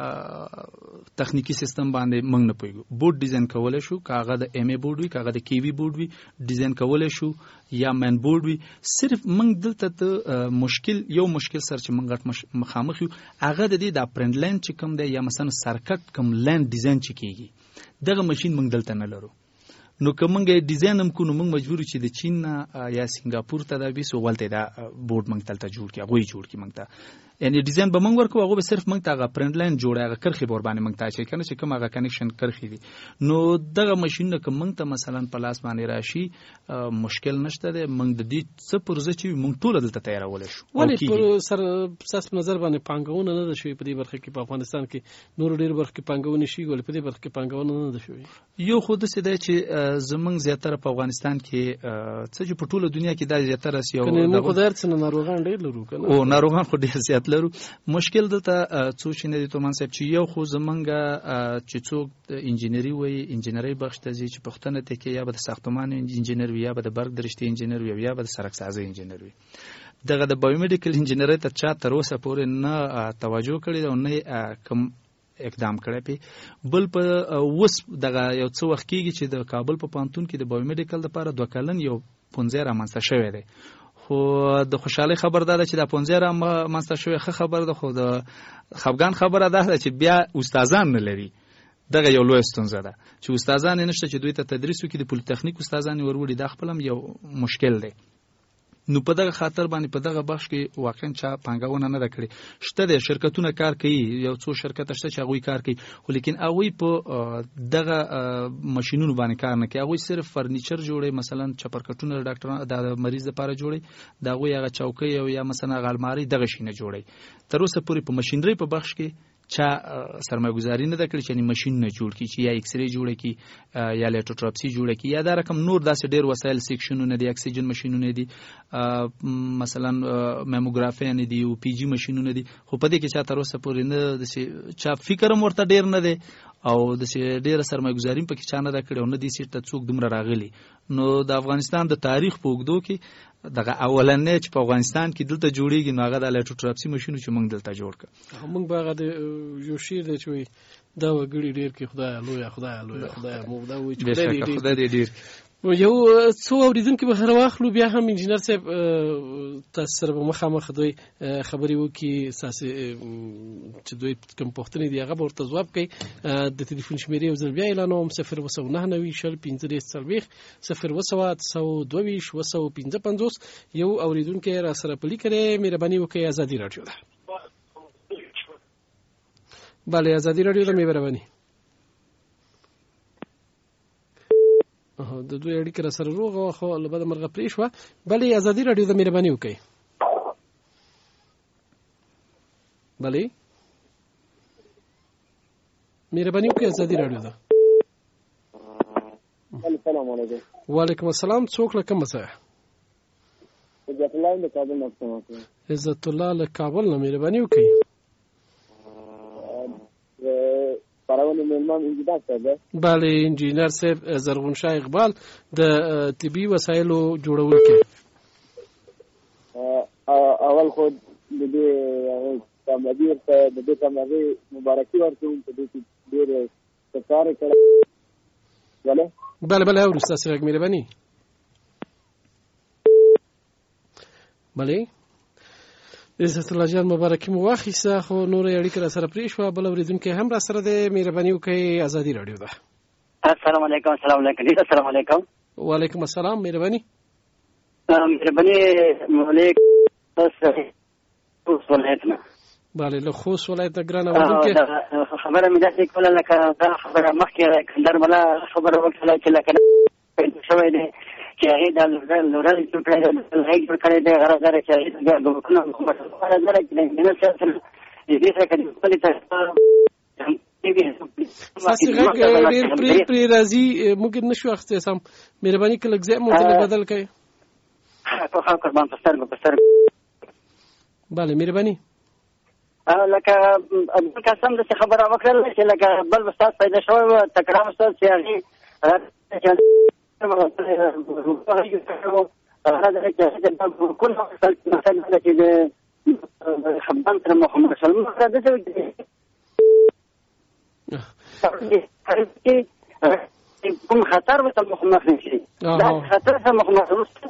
چې تخنیکی سیستم باندې موږ نه پوهیږو بورډ ډیزاین کولای شو کاغه د ایم ای بورډ وي کاغه د کی وی بورډ وي ډیزاین کولای شو یا مین بورډ وي صرف موږ دلته ته مشکل یو مشکل سره چې موږ مخامخ یو هغه د دې د پرند لاین چې کوم دی یا مثلا سرکټ کوم لاین ډیزاین چې کیږي دغه ماشين موږ دلته نه لرو نو کومه ډیزاین هم کو نو موږ مجبور چې د چین یا سنگاپور ته دا بیسو ولته دا بورډ موږ تلته جوړ کړو غوي جوړ کړو موږ ته یعنی ډیزاین به موږ ورکو هغه به صرف موږ ته هغه پرند لاین جوړه هغه کرخي بور باندې موږ ته چې کنه چې کوم هغه کنیکشن کرخي دي نو دغه ماشين کوم موږ ته مثلا پلاس باندې راشي مشکل نشته ده موږ د دې څه پرزه چې موږ ټول دلته تیارول شو ولی پر سر ساس نظر باندې پانګونه نه ده شوی په دې برخه کې په افغانستان کې نور ډیر برخه کې پانګونه شي ول په دې برخه کې پانګونه نه ده شوی یو خود څه ده چې زمونږ زیاتره په افغانستان کې څه چې په ټوله دنیا کې دا زیاتره یو نه خدای څنګه ناروغان ډیر لرو کنه او ناروغان خو ډیر زیات لرو مشکل دلته څو شي نه دي تورمان صاحب چې یو خو زمونږ چې څوک انجینری وي انجینری بخش ته چې پښتنه ته کې یا به ساختمان انجینر وي یا به د برق درشتي انجینر وي یا به د سړک سازي انجینر وي دغه د بایومډیکل انجینری ته چا تر اوسه پورې نه توجه کړې ده او نه کوم اقدام کړی پی بل په وس دغه یو څو وخت کېږي چې د کابل په پانتون کې د بایومډیکل لپاره دوه کلن یو پونځه رامنځته شوی دی خو د خوشحالي خبر ده چې د پونځه رامنځته شوی ښه خبر ده خو د خفګان خبره ده چې بیا استادان نه لري دغه یو لوی ستونزه ده چې استادان نشته چې دوی ته تدریس وکړي د پولیټیکنیک استادان وروړي دا خپل یو مشکل دی نو په دغه خاطر باندې په دغه بخش کې واقعا چا پانګونه نه کړې شته د شرکتونو کار کوي یو څو شرکت شته چې هغه کار کوي خو لیکن هغه په دغه ماشينونو باندې کار نه کوي هغه صرف فرنیچر جوړي مثلا چپرکټونه ډاکټر د مریض لپاره جوړي دا هغه هغه چوکۍ او یا مثلا غالماري دغه شینه جوړي تر اوسه پورې په ماشينري په بخش کې چا سرمایه‌گذاری نه کړې چې ماشين نه جوړ کی چې یا ایکس ری جوړ کی یا لیټوټراپسي جوړ کی یا دا رقم نور داسې ډېر وسایل سیکشنونه دي اکسیجن ماشينونه دي مثلا میموګرافي نه دي او پی جی ماشينونه دي خو په دې کې چا تر اوسه پورې نه د چا فکر هم ورته ډېر نه دی او د ډېر سرمایه‌گذاری په کې چا نه کړې او نه دي چې ته څوک دومره راغلي نو د افغانستان د تاریخ په اوږدو کې دغه اولنې چې په افغانستان کې دلته جوړیږي نو هغه د لیټوټراپسي ماشینو چې موږ دلته جوړ کړ موږ به هغه د یو شعر دی چې دا وګړي ډېر کې خدای لوی خدای لوی خدای مو دا وایي چې خدای دې ډېر یو څو اوریدونکي به هر واخلو بیا هم انجینر صاحب تاسو سره به مخامخ دوی خبرې وکړي ستاسې چې دوی کوم پوښتنې دي هغه به ورته ځواب کوي. د تلیفون شمیرې یو ځل بیا اعلانوم صفر اوه سوه نهه نوي شل پنځه دېرش څلوېښت صفر اوه سوه اته سوه دوه ویشت اوه سوه پنځه پنځوس. یو اوریدونکی را سره په لیکه دی. مهرباني وکړئ ازادي راډیو ده. بله ازادي راډیو ده. مهرباني د دوی اړیکه را سره روغه وه خو له بده مرغه پرې شوه. بلې ازادي راډیو ده. مهرباني وکړئ. بلې مهرباني وکړئ ازادي راډیو ده. السلام علیکم. وعلیکم السلام. څوک له کومه ځایه؟ عزت الله له کابل نه کوم. عزت الله له کابل نه. مهرباني وکړئ. پرونه مېلمه انجینر صاحب ده. بله انجینر صاحب زرغون شاه اقبال د طبي وسایلو جوړونکی. اول خو د دې کامیابی ورته د دې کامیابی مبارکي ورکوم چې دوی ډېر کار کړی. بله بله بله اورو ستاسې غږ. مهرباني. بله عزت الله جان مبارکي مو واخیسته خو نورې اړیکې را سره پرې شوه. بل اورېدونکی هم را سره دی. مهرباني وکړئ ازادي راډیو ده. السلام علیکم. السلام علیکم. السلام علیکم. وعلیکم السلام. مهرباني مهرباني مولک خوست ولایت نه. بله له خوست ولایت نه ګرانه اورېدونکی خبره مې داسې کوله لکه دا خبره مخکې کندهار بله خبره وکړله چې لکه پیدا شوی دی چې هغې دا لورل جوړ کړی دی هغې جوړ کړی دی غرض دا دی چې هغې بیا ګمرکونه غرض دا دی چې د انجینر صاحب سره دې سره که د خپلې ستاسې غږ ډېر پرې پرې راځي موږ نه شو اخیستی سم. مهرباني که لږ ځای مو ځینې بدل کړئ. په قربان په سترګو په سترګو. بله مهرباني. لکه بل قسم داسې خبره وکړله چې لکه بل استاد پیدا شوی و تکرار استاد چې هغې كل مسألة خبان سره محمد سلمان سره د کوم خطر وته مخامخ نشي دا خطر سره مخامخ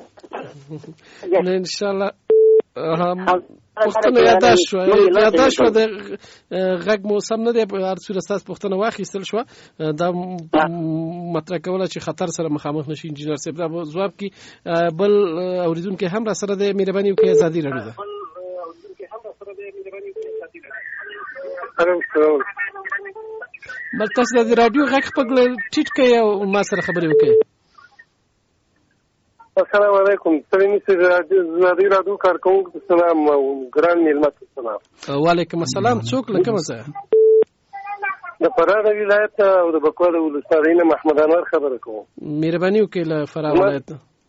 ان شاء الله. پوښتنه یاداش شو یاداش شو د غږ مو سم نه دی. په هر صورت ستاسو پوښتنه واخیستل شوه. دا مطرح کوله چې خطر سره مخامخ نشي انجینر صاحب دا ځواب کی. بل اوریدونکي هم را سره دی. مهرباني وکړئ ازادي راډیو ده. بل تاسو د راډیو غږ خپل ټیټ کړئ او ما سره خبرې وکړئ. السلام علیکم. سلامي زنادي راډیو کارکونکو سلام ګران مېلمه سلام. وعلیکم السلام. څوک له کومه ځایه؟ د فراه ولایت او د بکواه ولسوالۍ نه محمد انور خبره کوم. مهرباني وکړئ له فراه ولایت.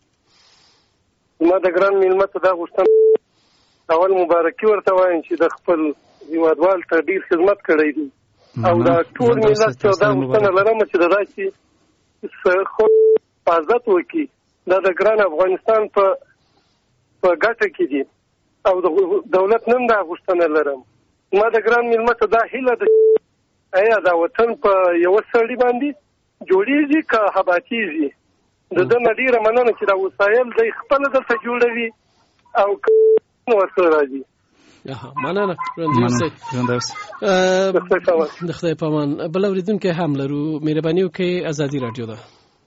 ما د ګران مېلمه ته دا غوښتنه اول مبارکي ورته وایم چې د خپل هېوادوال ته ډېر خدمت کړی دی او دا ټول ملت ته دا غوښتنه لرم چې د داسې خو حفاظت وکړي. دا د ګران افغانستان په په ګټه کې دي او د دولت نن دا غوښتنه لرم. ما د ګران مېلمه ته دا هیله ده آیا دا وطن په یوه سړي باندې جوړېږي که هباتېږي. د ده نه ډېره مننه چې دا وسایل دی خپله دلته جوړوي او ورسره راځي. مننه. د خدای په امان. بل اورېدونکی هم لرو. مهرباني وکړئ ازادي راډیو ده.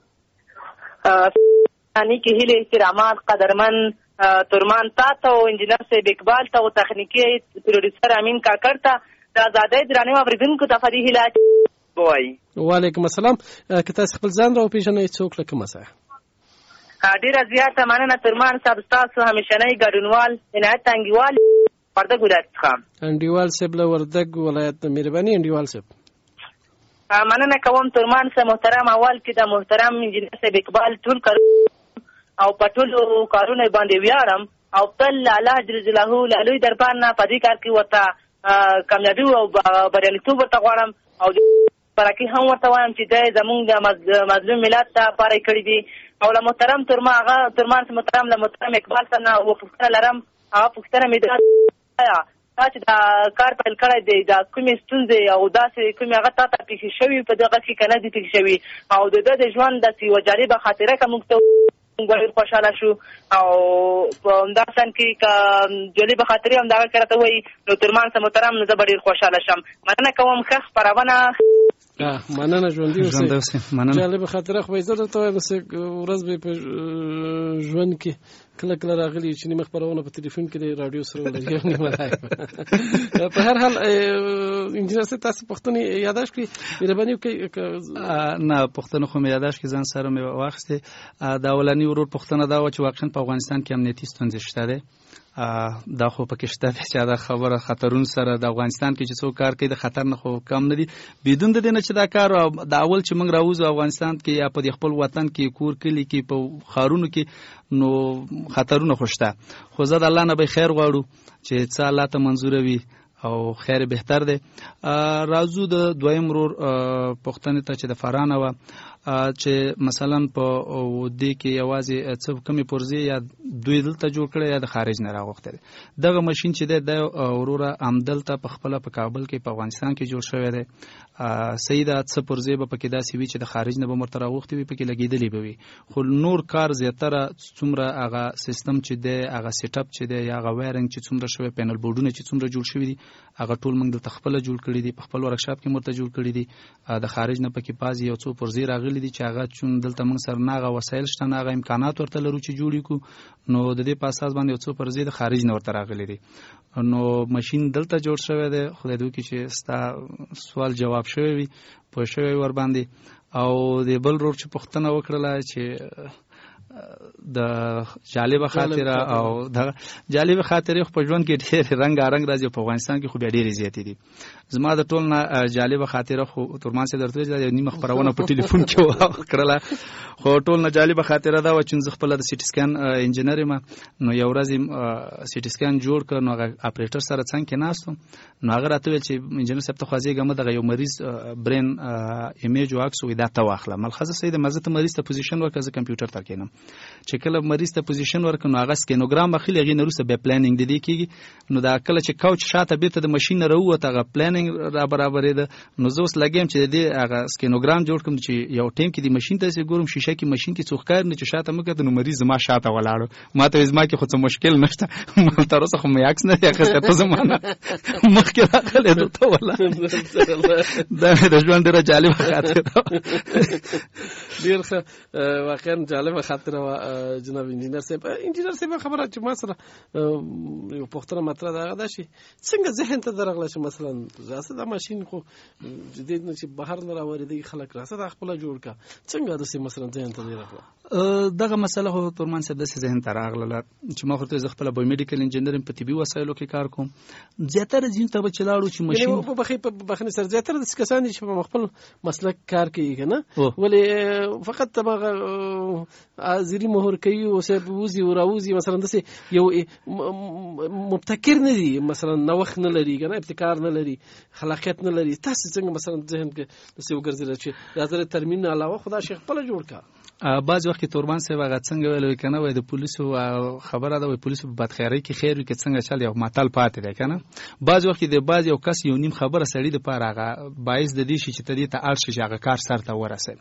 انی کې هیله احترامات قدرمن ترمان تا ته او انجینر صاحب اقبال ته او تخنیکی پروډوسر امین کاکړ ته د آزادۍ درانه اوریدونکو ته فدی هیله وایي. وعلیکم السلام. که تاسو خپل ځان راوپېژنئ څوک له کومه ځایه؟ ډېره زیاته مننه ترمان صاحب ستاسو همیشنی ګډونوال عنایت انډیوال وردګ ولایت څخه. انډیوال صاحب له وردګ ولایت. مهرباني انډیوال صاحب. مننه کوم ترمان صاحب محترم. اول کې د محترم انجینر صاحب اقبال ټول کار او په ټولو کارونه باندې ویاړم او تل الله جل جلاله له لوی دربار نه په دې کار کې ورته کامیابي او بریالیتوب ورته غواړم او برکې هم ورته وایم چې دی زمونږ د مظلوم ملت ته پاره کړي دي او له محترم ترما هغه ترمان محترم له محترم اقبال سره وپوښتنه لرم. هغه پوښتنه مې دا تا چې دا کار پیل کړی دی دا کومې ستونزې او داسې کومې هغه تا ته پېښې شوي په دغه کې که نه دي پېښې شوي او د ده د ژوند داسې یوه جالبه خاطره که موږ ته موږ ډېر خوشحاله شو او په همدا شان کې که جالبه خاطرې همدغه کې راته وایي نو ترمان صاحب محترم نو زه به ډېر خوشحاله شم. مننه کوم ښه خپرونه. مننه ژوندي اوسئ. جالبه خاطره خو به زه درته وایم ورځ به په ژوند کې کله کله راغلي چې نیمه خپرونه په تلیفون کې د راډیو سره ولري نیمه لایو. په هر حال انجینر صاحب تاسو پوښتنې یادداشت کړئ مهرباني وکړئ. نه پوښتنه خو مې یادداشت کړې ځان سره مې واخیستې. دا اولني ورور پوښتنه دا وه چې واقعا په افغانستان کې امنیتي ستونزې شته دی. دا خو پکې شته دی چې دا خبره خطرون سره د افغانستان کې چې څوک کار کوي د خطر نه خو کم نه دي بدون د دې نه چې دا کار د اول چې موږ راوځو افغانستان کې یا په خپل وطن کې کور کلي کې په ښارونو کې نو خطرونه خو شته خو زه د الله نه به خیر غواړو چې څه الله ته منظوره وي او خیر بهتر دی. راځو د دویم ورور پوښتنې ته چې د فرانه وه چې مثلا په دې کې یوازې څه کمې پرزې یا دوی دلته جوړ کړی یا د خارج نه راغوښتی دی. دغه ماشین چې دی دا وروره همدلته په خپله په کابل کې په افغانستان کې جوړ شوی دی. صحیح ده څه پرزې به پکې داسې وي چې د خارج نه به ورته راغوښتې وي پکې لګېدلې به وي خو نور کار زیاتره څومره هغه سیستم چې دی هغه سیټ اپ چې دی یا هغه وایرنګ چې څومره شوی پینل بورډونه چې څومره جوړ شوي دي هغه ټول موږ دلته خپله جوړ کړي دي په خپل ورکشاپ کې مرته جوړ کړي دي. د خارج نه پکې بعضې یو څو پرزې راغلي دي چې هغه چون دلته موږ سره نه هغه وسایل شته نه هغه امکانات ورته لرو چې جوړ کړو نو د دې په اساس باندې یو څو پرزې د خارج نه ورته راغلي دي نو ماشین دلته جوړ شوی دی. خدای دې وکړي چې ستا سوال جواب شوی وي پوه شوی ور باندې. او د بل ورور چې پوښتنه وکړله چې د جالبه خاطره او د جالبه خاطرې خو په ژوند کې ډېر رنګارنګ راځي په افغانستان کې خو بیا ډېرې زیاتې دي. زما د ټول نه جالبه خاطره خو ترمان صاحب درته ویل نیمه خپرونه په ټلیفون کې وکړله خو ټول نه جالبه خاطره دا و چې زه خپله د سیټي سکین انجینر یم نو یو ورځ سیټي سکین جوړ کړ نو هغه اپریټر سره څنګ کې ناست وم نو هغه راته ویل چې انجینر صاحب ته خو زیږم دغه یو مریض برین ایمیج او عکس وي دا ته واخله ملخصه سید مزه ته مریض ته پوزیشن ورکړه زه کمپیوټر ته کینم چې کله مریض ته پوزیشن ورکړ نو هغه سکینوګرام اخلي هغې نه وروسته بیا پلانینګ د دې کېږي نو دا کله چې کوچ شاته بېرته د ماشین نه راووت هغه پلانینګ را برابرېده نو زه اوس لګیم چې د دې هغه سکینوګرام جوړ کړم چې یو ټایم کې د ماشین ته ګورم شیشه کې ماشین کې څوک کار نه چې شاته مې کتل نو مریض زما شاته ولاړو ما ته زما کې خو څه مشکل نشته ما تر اوسه خو مې عکس نه دی اخیستی ته زما نه مخکې راغلی دلته ولاړ دا مې د ژوند ډېره جالبه خاطره ډېر ښه واقعا جالبه خاطره وه جناب انجینر صاحب. انجینر صاحب خبره چې ما سره یو پوښتنه مطرح ده هغه دا چې څنګه ذهن ته درغله چې مثلا راسه دا ماشین خو دې نه چې بهر نه راوړېدی خلک راسه دا خپله جوړ کړه څنګه داسې مثلا ذهن ته درغله دغه مسله خو ترمان صاحب داسې ذهن ته راغله چې ما خو ته زه خپله بایو میډیکل انجینر په طبي وسایلو کې کار کوم زیاتره ځینو ته به چې لاړو چې ماشین په بخښنې سره زیاتره داسې کسان دي چې په خپل مسلک کار کوي که نه ولې فقط هماغه زیري مهر کوي او صاحب وځي او راوځي مثلا داسې یو مبتکر نه دي مثلا نوښت نه لري که نه ابتکار نه لري خلاقیت نه لري تاسې څنګه مثلا ذهن کې داسې وګرځېدل چې دا زه د ترمیم نه علاوه خو دا شی خپله جوړ کړه. بعض وخت کې تورمان صاحب هغه څنګه ویل وي که نه وایي د پولیسو خبره ده وایي پولیسو په بدخیرۍ کې خیر وي که څنګه چل یو متل پاتې دی که نه بعض وخت کې د بعض یو کس یو نیم خبره سړي دپاره هغه باعث د دې شي چې ته دې ته اړ شي چې هغه کار سر ته ورسوي.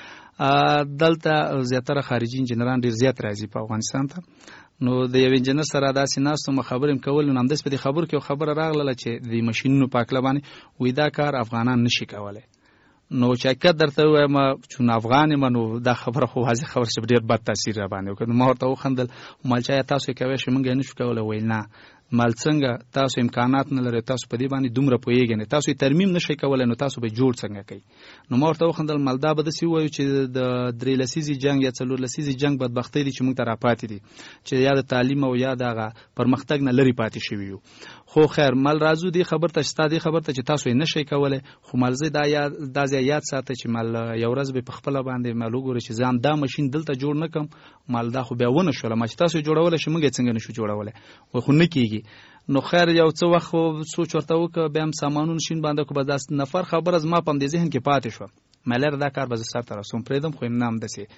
دلته زیاتره خارجي انجینران ډېر زیات راځي په افغانستان ته نو د یو انجینر سره داسې ناست وم خبرې م کول نو همداسې په دې خبرو کې یو خبره راغله چې د ماشینونو په هکله باندې وایي دا کار افغانان نشي کولی نو چې حقیقت درته ووایم چون افغان یم نو دا خبره خو واضح خبره چې ډېر بد تاثیر را باندې وکړ. ما ورته وخندل مال چې ایا تاسو یې کوی شئ موږ یې نشو کولی ویل نه مال څنګه تاسو امکانات نه لرئ تاسو په دې باندې دومره پوهېږئ نه تاسو یې ترمیم نشئ کولی نو تاسو به جوړ څنګه کوئ نو ما ورته وخندل مال دا به داسې ووایو چې د درې لسیزې جنګ یا څلور لسیزې جنګ بدبختۍ دي چې موږ ته راپاتې دي چې یا د تعلیم او یا د هغه پرمختګ نه لرې پاتې شوي یو خو خیر مال راځو دې خبر ته ستا دې خبر ته چې تاسو یې نشئ کولی خو مال زه دا یاد دا ځای یاد ساته چې مال یو ورځ به په خپله باندې مال وګورئ چې زه هم دا ماشین دلته جوړ نه کړم مال دا خو بیا ونه شوله ما چې تاسو یې جوړولی شئ موږ یې څنګه نشو جوړولی خو نه کېږي نو خیر یو څه وخت خو سوچ ورته وکړه بیا هم سامانونه شین باندې کړو بس داسې نفر خبره زما په همدې ذهن کې پاتې شوه ملر دا کار به زه سرته رسوم پرېږدم خو نه همداسې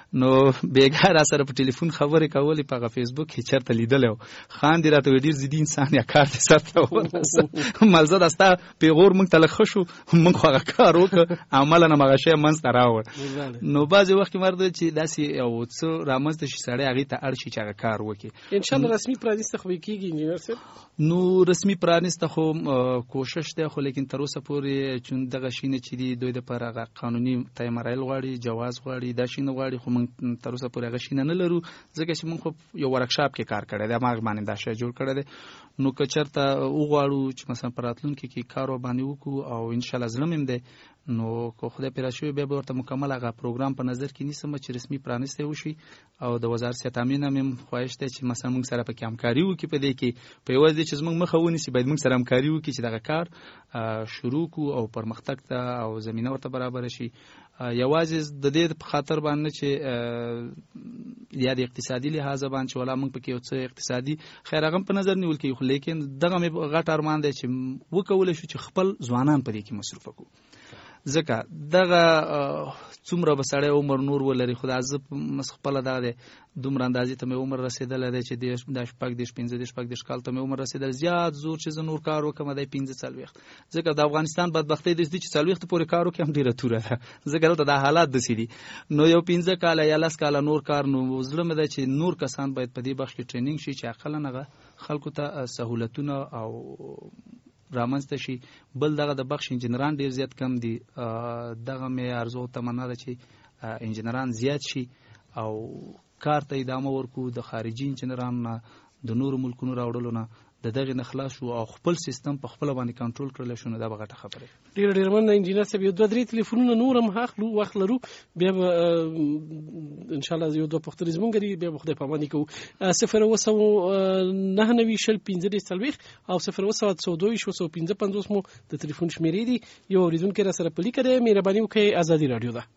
نو بیګا را سره په ټلیفون خبرې کولې په فیسبوک کې چرته لیدل او خان دی راته ډیر زیدي انسان یا کار دې سره مالزه داستا پیغور مونږ تل خشو مونږ خو کار وکړ عمل نه مغشه منځ ته راوړ نو بعضې وخت کې مرده چې داسې یو څه رامنځته شي سړی هغې ته اړ شي چې هغه کار وکړي انشاءالله رسمي پرانیسته خو کېږي انجینر صاحب نو رسمي پرانیسته خو کوشش دی خو لیکن تر اوسه پورې چون دغه شینه چې دی دوی دپاره هغه قانوني طی مراحل غواړي جواز غواړي دا شینه غواړي خو موږ تر اوسه پورې هغه شینه نه لرو ځکه چې موږ خو یو ورکشاپ کې کار کړی دی هماغه باندې دا شی جوړ کړی دی نو که چېرته وغواړو چې مثلا په راتلونکي کې کار ورباندې وکړو او انشاءالله زړه مې هم دی نو که خدای پې راشوي بیا به ورته مکمل هغه پروګرام په نظر کې نیسم چې رسمي پرانیستی وشي او د وزارت صحت تامین هم خواهش دی چې مثلا موږ سره پکې همکاري وکړي په دې کې په یوازې دی چې زموږ مخه ونیسي باید موږ سره همکاري وکړي چې دغه کار شروع کړو او پرمختګ ته او زمینه ورته برابره شي یوازې د دې په خاطر باندې چې یا د اقتصادي لحاظه باندې چې ولا موږ پکې یو څه اقتصادي خیر هغه په نظر نیول کېږي خو لیکن دغه مې غټ ارمان دی چې وکولی شو چې خپل ځوانان په دې کې مصروفه کړو ځکه دغه څومره به سړی عمر نور ولري خو دا زه خپله دغه دی دومره اندازې ته مې عمر رسېدلی دی چې دا شپږ دېرش پنځه دېرش شپږ دېرش کال ته مې عمر رسېدلی زیات زور چې زه نور کار وکړم دی پنځه څلوېښت ځکه د افغانستان بدبختۍ داسې دي چې څلوېښتو پورې کار وکړي هم ډېره توره ده ځکه دلته دا حالات داسې دي نو یو پنځه کاله یا لس کاله نور کار نو زړه مې دی چې نور کسان باید په دې بخش کې ټریننګ شي چې اقلا هغه خلکو ته سهولتونه او رامنځته شي بل دغه د بخش انجینران ډیر زیات کم دي دغه مې ارزو تمنا ده چې انجینران زیات شي او کار ته ادامه ورکو د خارجي انجینران نه د نورو ملکونو راوړلو نه د دغې نه خلاص شو او خپل سیستم په خپله باندې کنټرول کړلی شو نو دا به غټه خبره ډېره ډېره مننه انجینر صاحب یو دوه درې تلیفونونه نور هم اخلو وخت لرو بیا به انشاءالله یو دوه پوښتنې زموږ دي بیا به خدای پاماني کوو صفر اوه سوه نهه نوي شل پنځه دېرش څلوېښت او صفر اوه سوه څو دوه ویشت اوه سوه پنځه پنځوس مو د تلیفون شمېرې دي یو اورېدونکی را سره په لیکه دی مهرباني وکړئ ازادي راډیو ده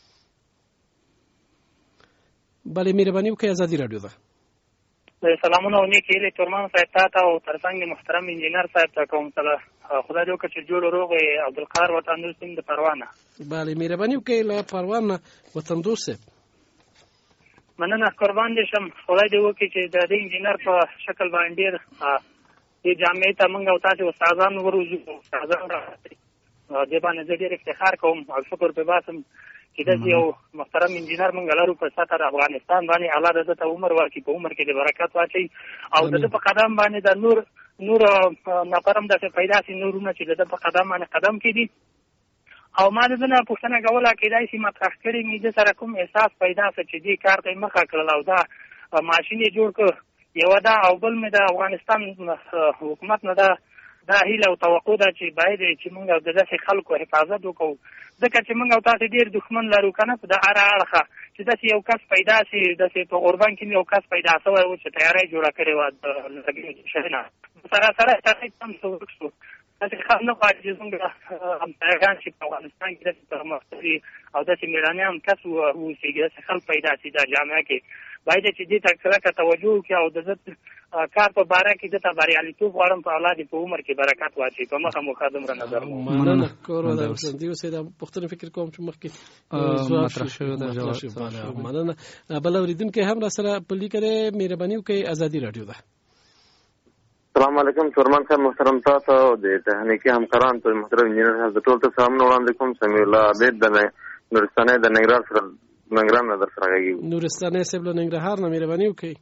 بله مهرباني وکړئ ازادي راډیو ده سلامونه او نیک هیلې تورمان صاحب تا ته او ترڅنګ محترم انجینر صاحب ته کوم سره خدای دې وکړي چې جوړ روغ عبدالقهار وطن دوست د پروانه بله مهرباني وکړئ له پروانه وطن دوست صاحب مننه قربان دې شم خدای دې وکړي چې د دې انجینر په شکل باندې ډېر دې جامعې ته موږ او تاسې استادان وروځو استادان راځي دې باندې زه ډېر افتخار کوم او شکر پرې باسم چې داسې یو محترم انجینر موږ لرو په سطح د افغانستان باندې الله د ده ته عمر ورکړي په عمر کې د برکت واچوي او د ده په قدم باندې د نور نور نفرم داسې پیدا شي نورونه چې د ده په قدم باندې قدم کېدي او ما د ده نه پوښتنه کوله کېدای شي مطرح کړې مې ده سره کوم احساس پیدا شو چې دې کار ته یې مخه کړل او دا ماشین یې جوړ کړ یوه دا او بل مې د افغانستان حکومت نه دا دا هیله او توقع ده چې باید چې موږ د داسې خلکو حفاظت وکړو ځکه چې موږ او تاسې ډېر دښمن لرو که نه په د هره اړخه چې داسې یو کس پیدا شي داسې په اوربان کې مې یو کس پیدا شوی و چې تیاری جوړه کړې وه د لرګیو شی نه سره سره هغې ته هم څه ورک شو داسې خلک نه غواړي چې زموږ همسایګان چې په افغانستان کې داسې پرمختللي او داسې مېړانه هم کس واوسېږي داسې خلک پیدا شي دا جامعه کې باید چې دې ته کلکه توجه وکړي او د ده کار په باره کې ده ته بریالیتوب غواړم په اولاد په عمر کې برکت واچوي په مخه مو ښه دومره نظر مننه کور ودا ژوندي اوسئ دا پوښتنه فکر کوم چې مخکې مطرح شوې ده جواب مننه بل اورېدونکی هم را سره په لیکه دی مهرباني وکړئ ازادي راډیو ده السلام علیکم چورمان صاحب محترم تاسو د تخنیکي همکاران ته محترم انجینر صاحب ټول ته سلامونه وړاندې کوم سمیع الله عبید د نورستانۍ د ننګرهار سره ننګرهار نه در سره غږیږي نورستانۍ صاحب له ننګرهار نه مهرباني وکړئ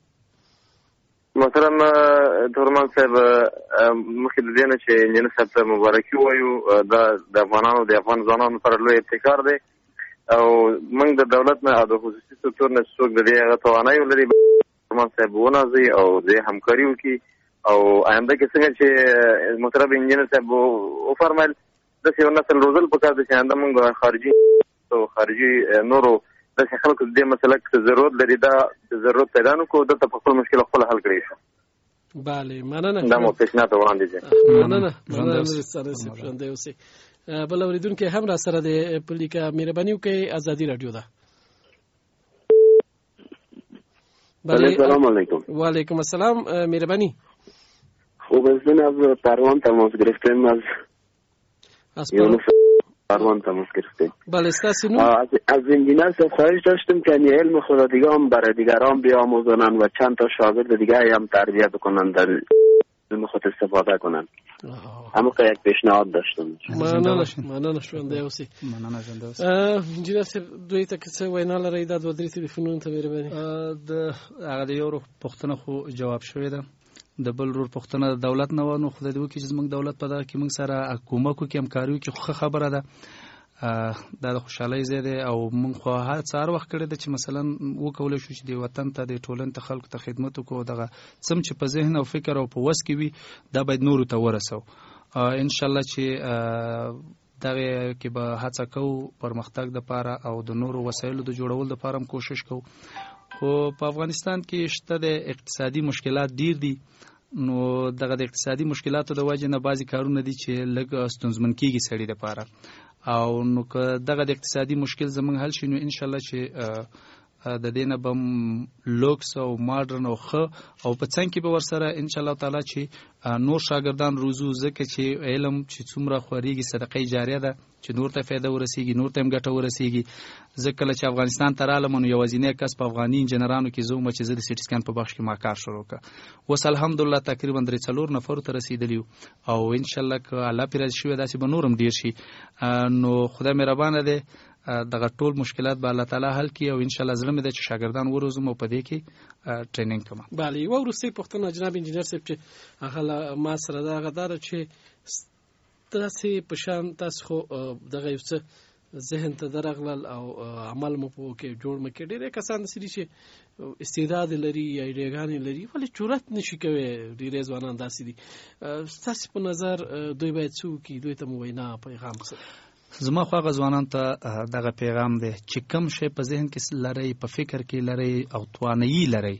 محترم تورمان صاحب مخکې د دې نه چې انجینر صاحب ته مبارکي ووایو دا د افغانانو د افغان ځوانانو لپاره لوی ابتکار دی او موږ د دولت نه او د خصوصي سکتور نه څوک د دې هغه توانایي ولري تورمان صاحب ونازوي او د همکاري وکړي او آینده کې څنګه چې محترم انجینر صاحب وفرمایل داسې یو نسل روزل پکار دی چې آینده موږ خارجي او خارجي نورو داسې خلکو د دې مسله کې ضرورت لري دا ضرورت پیدا نه کړو دلته په خپل مشکل خپل حل کړی شو بله مننه دا مو پیشنهاد وړاندې دی مننه مننه نورستانۍ صاحب ژوندی اوسئ بل اورېدونکی هم را سره دی په لیکه مهرباني وکړئ ازادي راډیو ده السلام علیکم وعلیکم السلام مهربانی خوب از من از پروان تماس گرفتیم از از یونس کاروان تماس گرفتیم. بله استاسو نو از از انجینر صاحب خواهش داشتم که این علم خود دیگه هم برای دیگران بیاموزونن و چند تا شاگرد دیگه هم تربیت بکنن در علم خود استفاده کنن. اما که یک پیشنهاد داشتم. مننه مننه ژوندی اوسئ. مننه ژوندی اوسئ. انجینر صاحب دوی ته څه وینا لرئ دا دوه درې تلیفونونه ته مهرباني. د هغه د یو پوښتنه خو جواب شوې ده. د بل رور پښتنه د دولت نه ونه خدای دې وکړي چې زموږ دولت په دغه کې موږ سره کومک وکړي همکاري وکړي خو خبره ده دا د خوشحالۍ ځای دی او موږ خو هر څه هر وخت کړی ده چې مثلا وکولی شو چې د وطن ته د ټولنې ته خلکو ته خدمت وکړو دغه څه چې په ذهن او فکر او په وس کې وي دا باید نورو ته ورسو انشاءالله چې دغه کې به هڅه کوو پرمختګ دپاره او د نورو وسایلو د جوړولو دپاره هم کوشش کوو خو په افغانستان کې شته د اقتصادي مشکلات ډیر دي نو دغه د اقتصادي مشکلاتو د وجې نه بعضې کارونه دي چې لږ ستونزمن کېږي سړي دپاره او نو که دغه د اقتصادي مشکل زموږ حل شي نو انشاءالله چې د دې نه به لوکس او ماډرن او ښه او په څنګ کې به ورسره انشاءالله تعالی چې نور شاګردان روزو ځکه چې علم چې څومره خورېږي صدقه جاریه ده چې نور ته فایده ورسیږي نور ته هم ګټه ورسیږي زه کله چې افغانستان ته رالم نو یوازینی کس په افغاني انجینرانو کې زه وم چې زه د سټي سکین په بخش کې ما کار شروع کړه اوس الحمدلله تقریبا درې څلور نفرو ته رسېدلي یو او انشاءالله که الله پرې راضي شوی داسې به نور هم ډېر شي نو خدای مهربانه دی دغه ټول مشکلات به الله تعالی حل کړي او انشاءالله زړه مې دی چې شاګردان وروزم او په دې کې ټریننګ کوم. بله یوه وروستۍ پوښتنه جناب انجینر صاحب چې هغه ما سره دا هغه دا ده چې تاسې په شان تاسو خو دغه یو څه ذهن ته درغلل او عمل مو په کې جوړ مو کې ډېری کسان داسې دي چې استعداد لري یا ایډیاګانې لري ولې جرأت نشي کوی ډېری ځوانان داسې دي ستاسې په نظر دوی باید څه وکړي دوی ته مو وینا پیغام څه زما خو هغه ځوانانو ته دغه پیغام دی چې کوم شی په ذهن کې لرئ په فکر کې لرئ او توانایي لرئ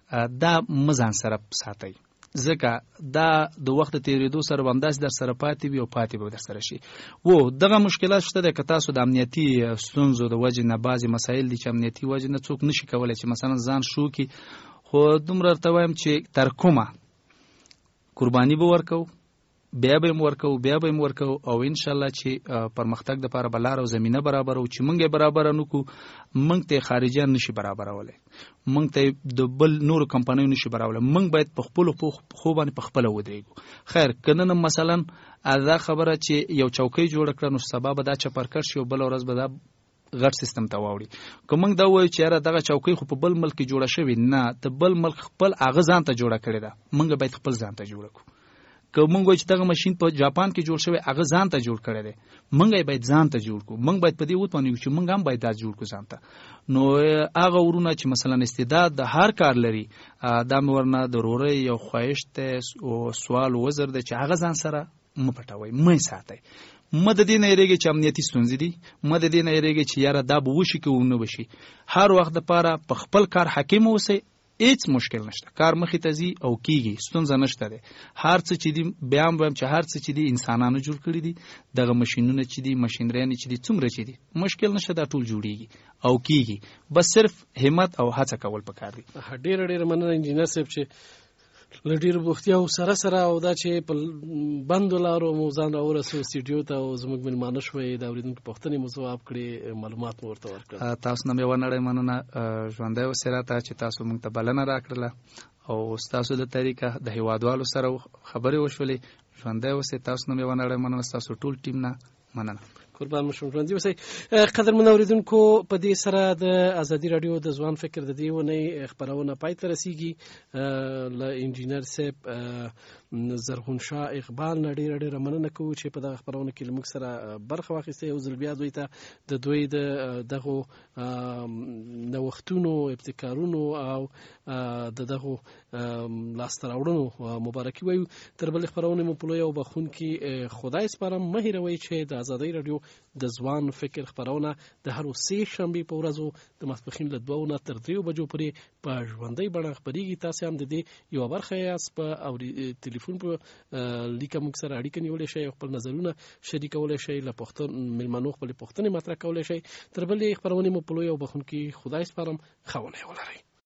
دا مه ځان سره ساتئ ځکه دا د وخت تېرېدو سره به همداسې در سره پاتې وي او پاتې به در سره شي و دغه مشکلات شته دی که تاسو د امنیتي ستونزو د وجې نه بعضې مسایل دي چې امنیتي وجې نه څوک نشي کولی چې مثلا ځان شو کړي خو دومره ورته وایم چې تر کومه قرباني به ورکوو بیا به یې ورکوو بیا به یې ورکوو او انشاءالله چې پرمختګ دپاره به لاره او زمینه برابروو چې موږ یې برابره نه کړو موږ ته یې خارجیان نشي برابرولی موږ ته د بل نورو کمپنیو نشي برابرولی موږ باید په خپلو پښو باندې په خپله ودرېږو خیر که نن مثلا دا خبره چې یو چوکۍ جوړه کړه نو سبا به دا چپرکټ شي او بله ورځ به دا غټ سیستم ته واوړي که موږ دا ووایو چې یاره دغه چوکۍ خو په بل ملک کې جوړه شوې نه د بل ملک خپل هغه ځان ته جوړه کړې ده موږ باید خپل ځان ته جوړه کړو که موږ وایو چې دغه ماشین په جاپان کې جوړ شوی هغه ځان ته جوړ کړی دی موږ یې باید ځان ته جوړ کړو موږ باید په دې وتوانیږو چې موږ هم باید دا جوړ کړو ځان ته نو هغه ورونه چې مثلا استعداد د هر کار لري دا مې ورنه د رورۍ یو خواهش دی او سوال وزر دی چې هغه ځان سره مه پټوئ مه یې ساتئ مه د دې نه یېرېږئ چې امنیتي ستونزې دي مه د دې نه یېرېږئ چې یاره دا به وشي که ونه بشي هر وخت دپاره په خپل کار حکیم اوسئ هیڅ مشکل نشته کار مخې ته ځي او کیږي ستونزه نشته دی هر څه چې دي بیا هم وایم چې هر څه چې دي انسانانو جوړ کړي دي دغه ماشینونه چې دي ماشینریانې چې دي څومره چې دي مشکل نشته دا ټول جوړیږي او کیږي بس صرف همت او هڅه کول پکار دي. ډېره ډېره مننه انجینر صاحب چې له ډېرو بوختیاو سره سره او دا چې په بندو لارو مو ځان راورسو سټډیو ته او زموږ مېلمانه شوئ د اورېدونکو پوښتنې مو ځواب کړې معلومات مو ورته ورکړل تاسو نه مې یوه نړۍ مننه ژوندی اوسئ راته چې تاسو موږ ته بلنه راکړله او ستاسو د طریقه د هیوادوالو سره خبرې وشولې ژوندی اوسئ تاسو نه مې یوه نړۍ مننه ستاسو ټول ټیم نه مننه قربان مشم ژوندي اوسئ قدرمن اورېدونکو په دې سره د ازادي راډیو د ځوان فکر د دې اونۍ خپرونه پای ته رسیږي له انجینر صاحب زرغون شاه اقبال نه ډېره ډېره مننه کوو چې په دغه خپرونه کې له موږ سره برخه واخیسته یو ځل بیا دوی ته د دوی د دغو نوښتونو ابتکارونو او د دغو لاسته راوړنو مبارکي وایو تر بلې خپرونې مو په لوی او بخښونکي خدای سپارم مه هېروئ چې د ازادۍ راډیو د ځوان فکر خپرونه د هرو سې شنبې په ورځو د ماسپښین له دوو نه تر دریو بجو پورې په ژوندۍ بڼه خپرېږي تاسې هم د دې یوه برخه یاست په ټلیفون په لیکه موږ سره اړیکه نیولی شئ او خپل نظرونه شریکولی شئ له پوښتنو مېلمنو خپلې پوښتنې مطرح کولی شئ تر بلې خپرونې مو په لوی او بخښونکي خدای سپارم ښه اونۍ ولرئ.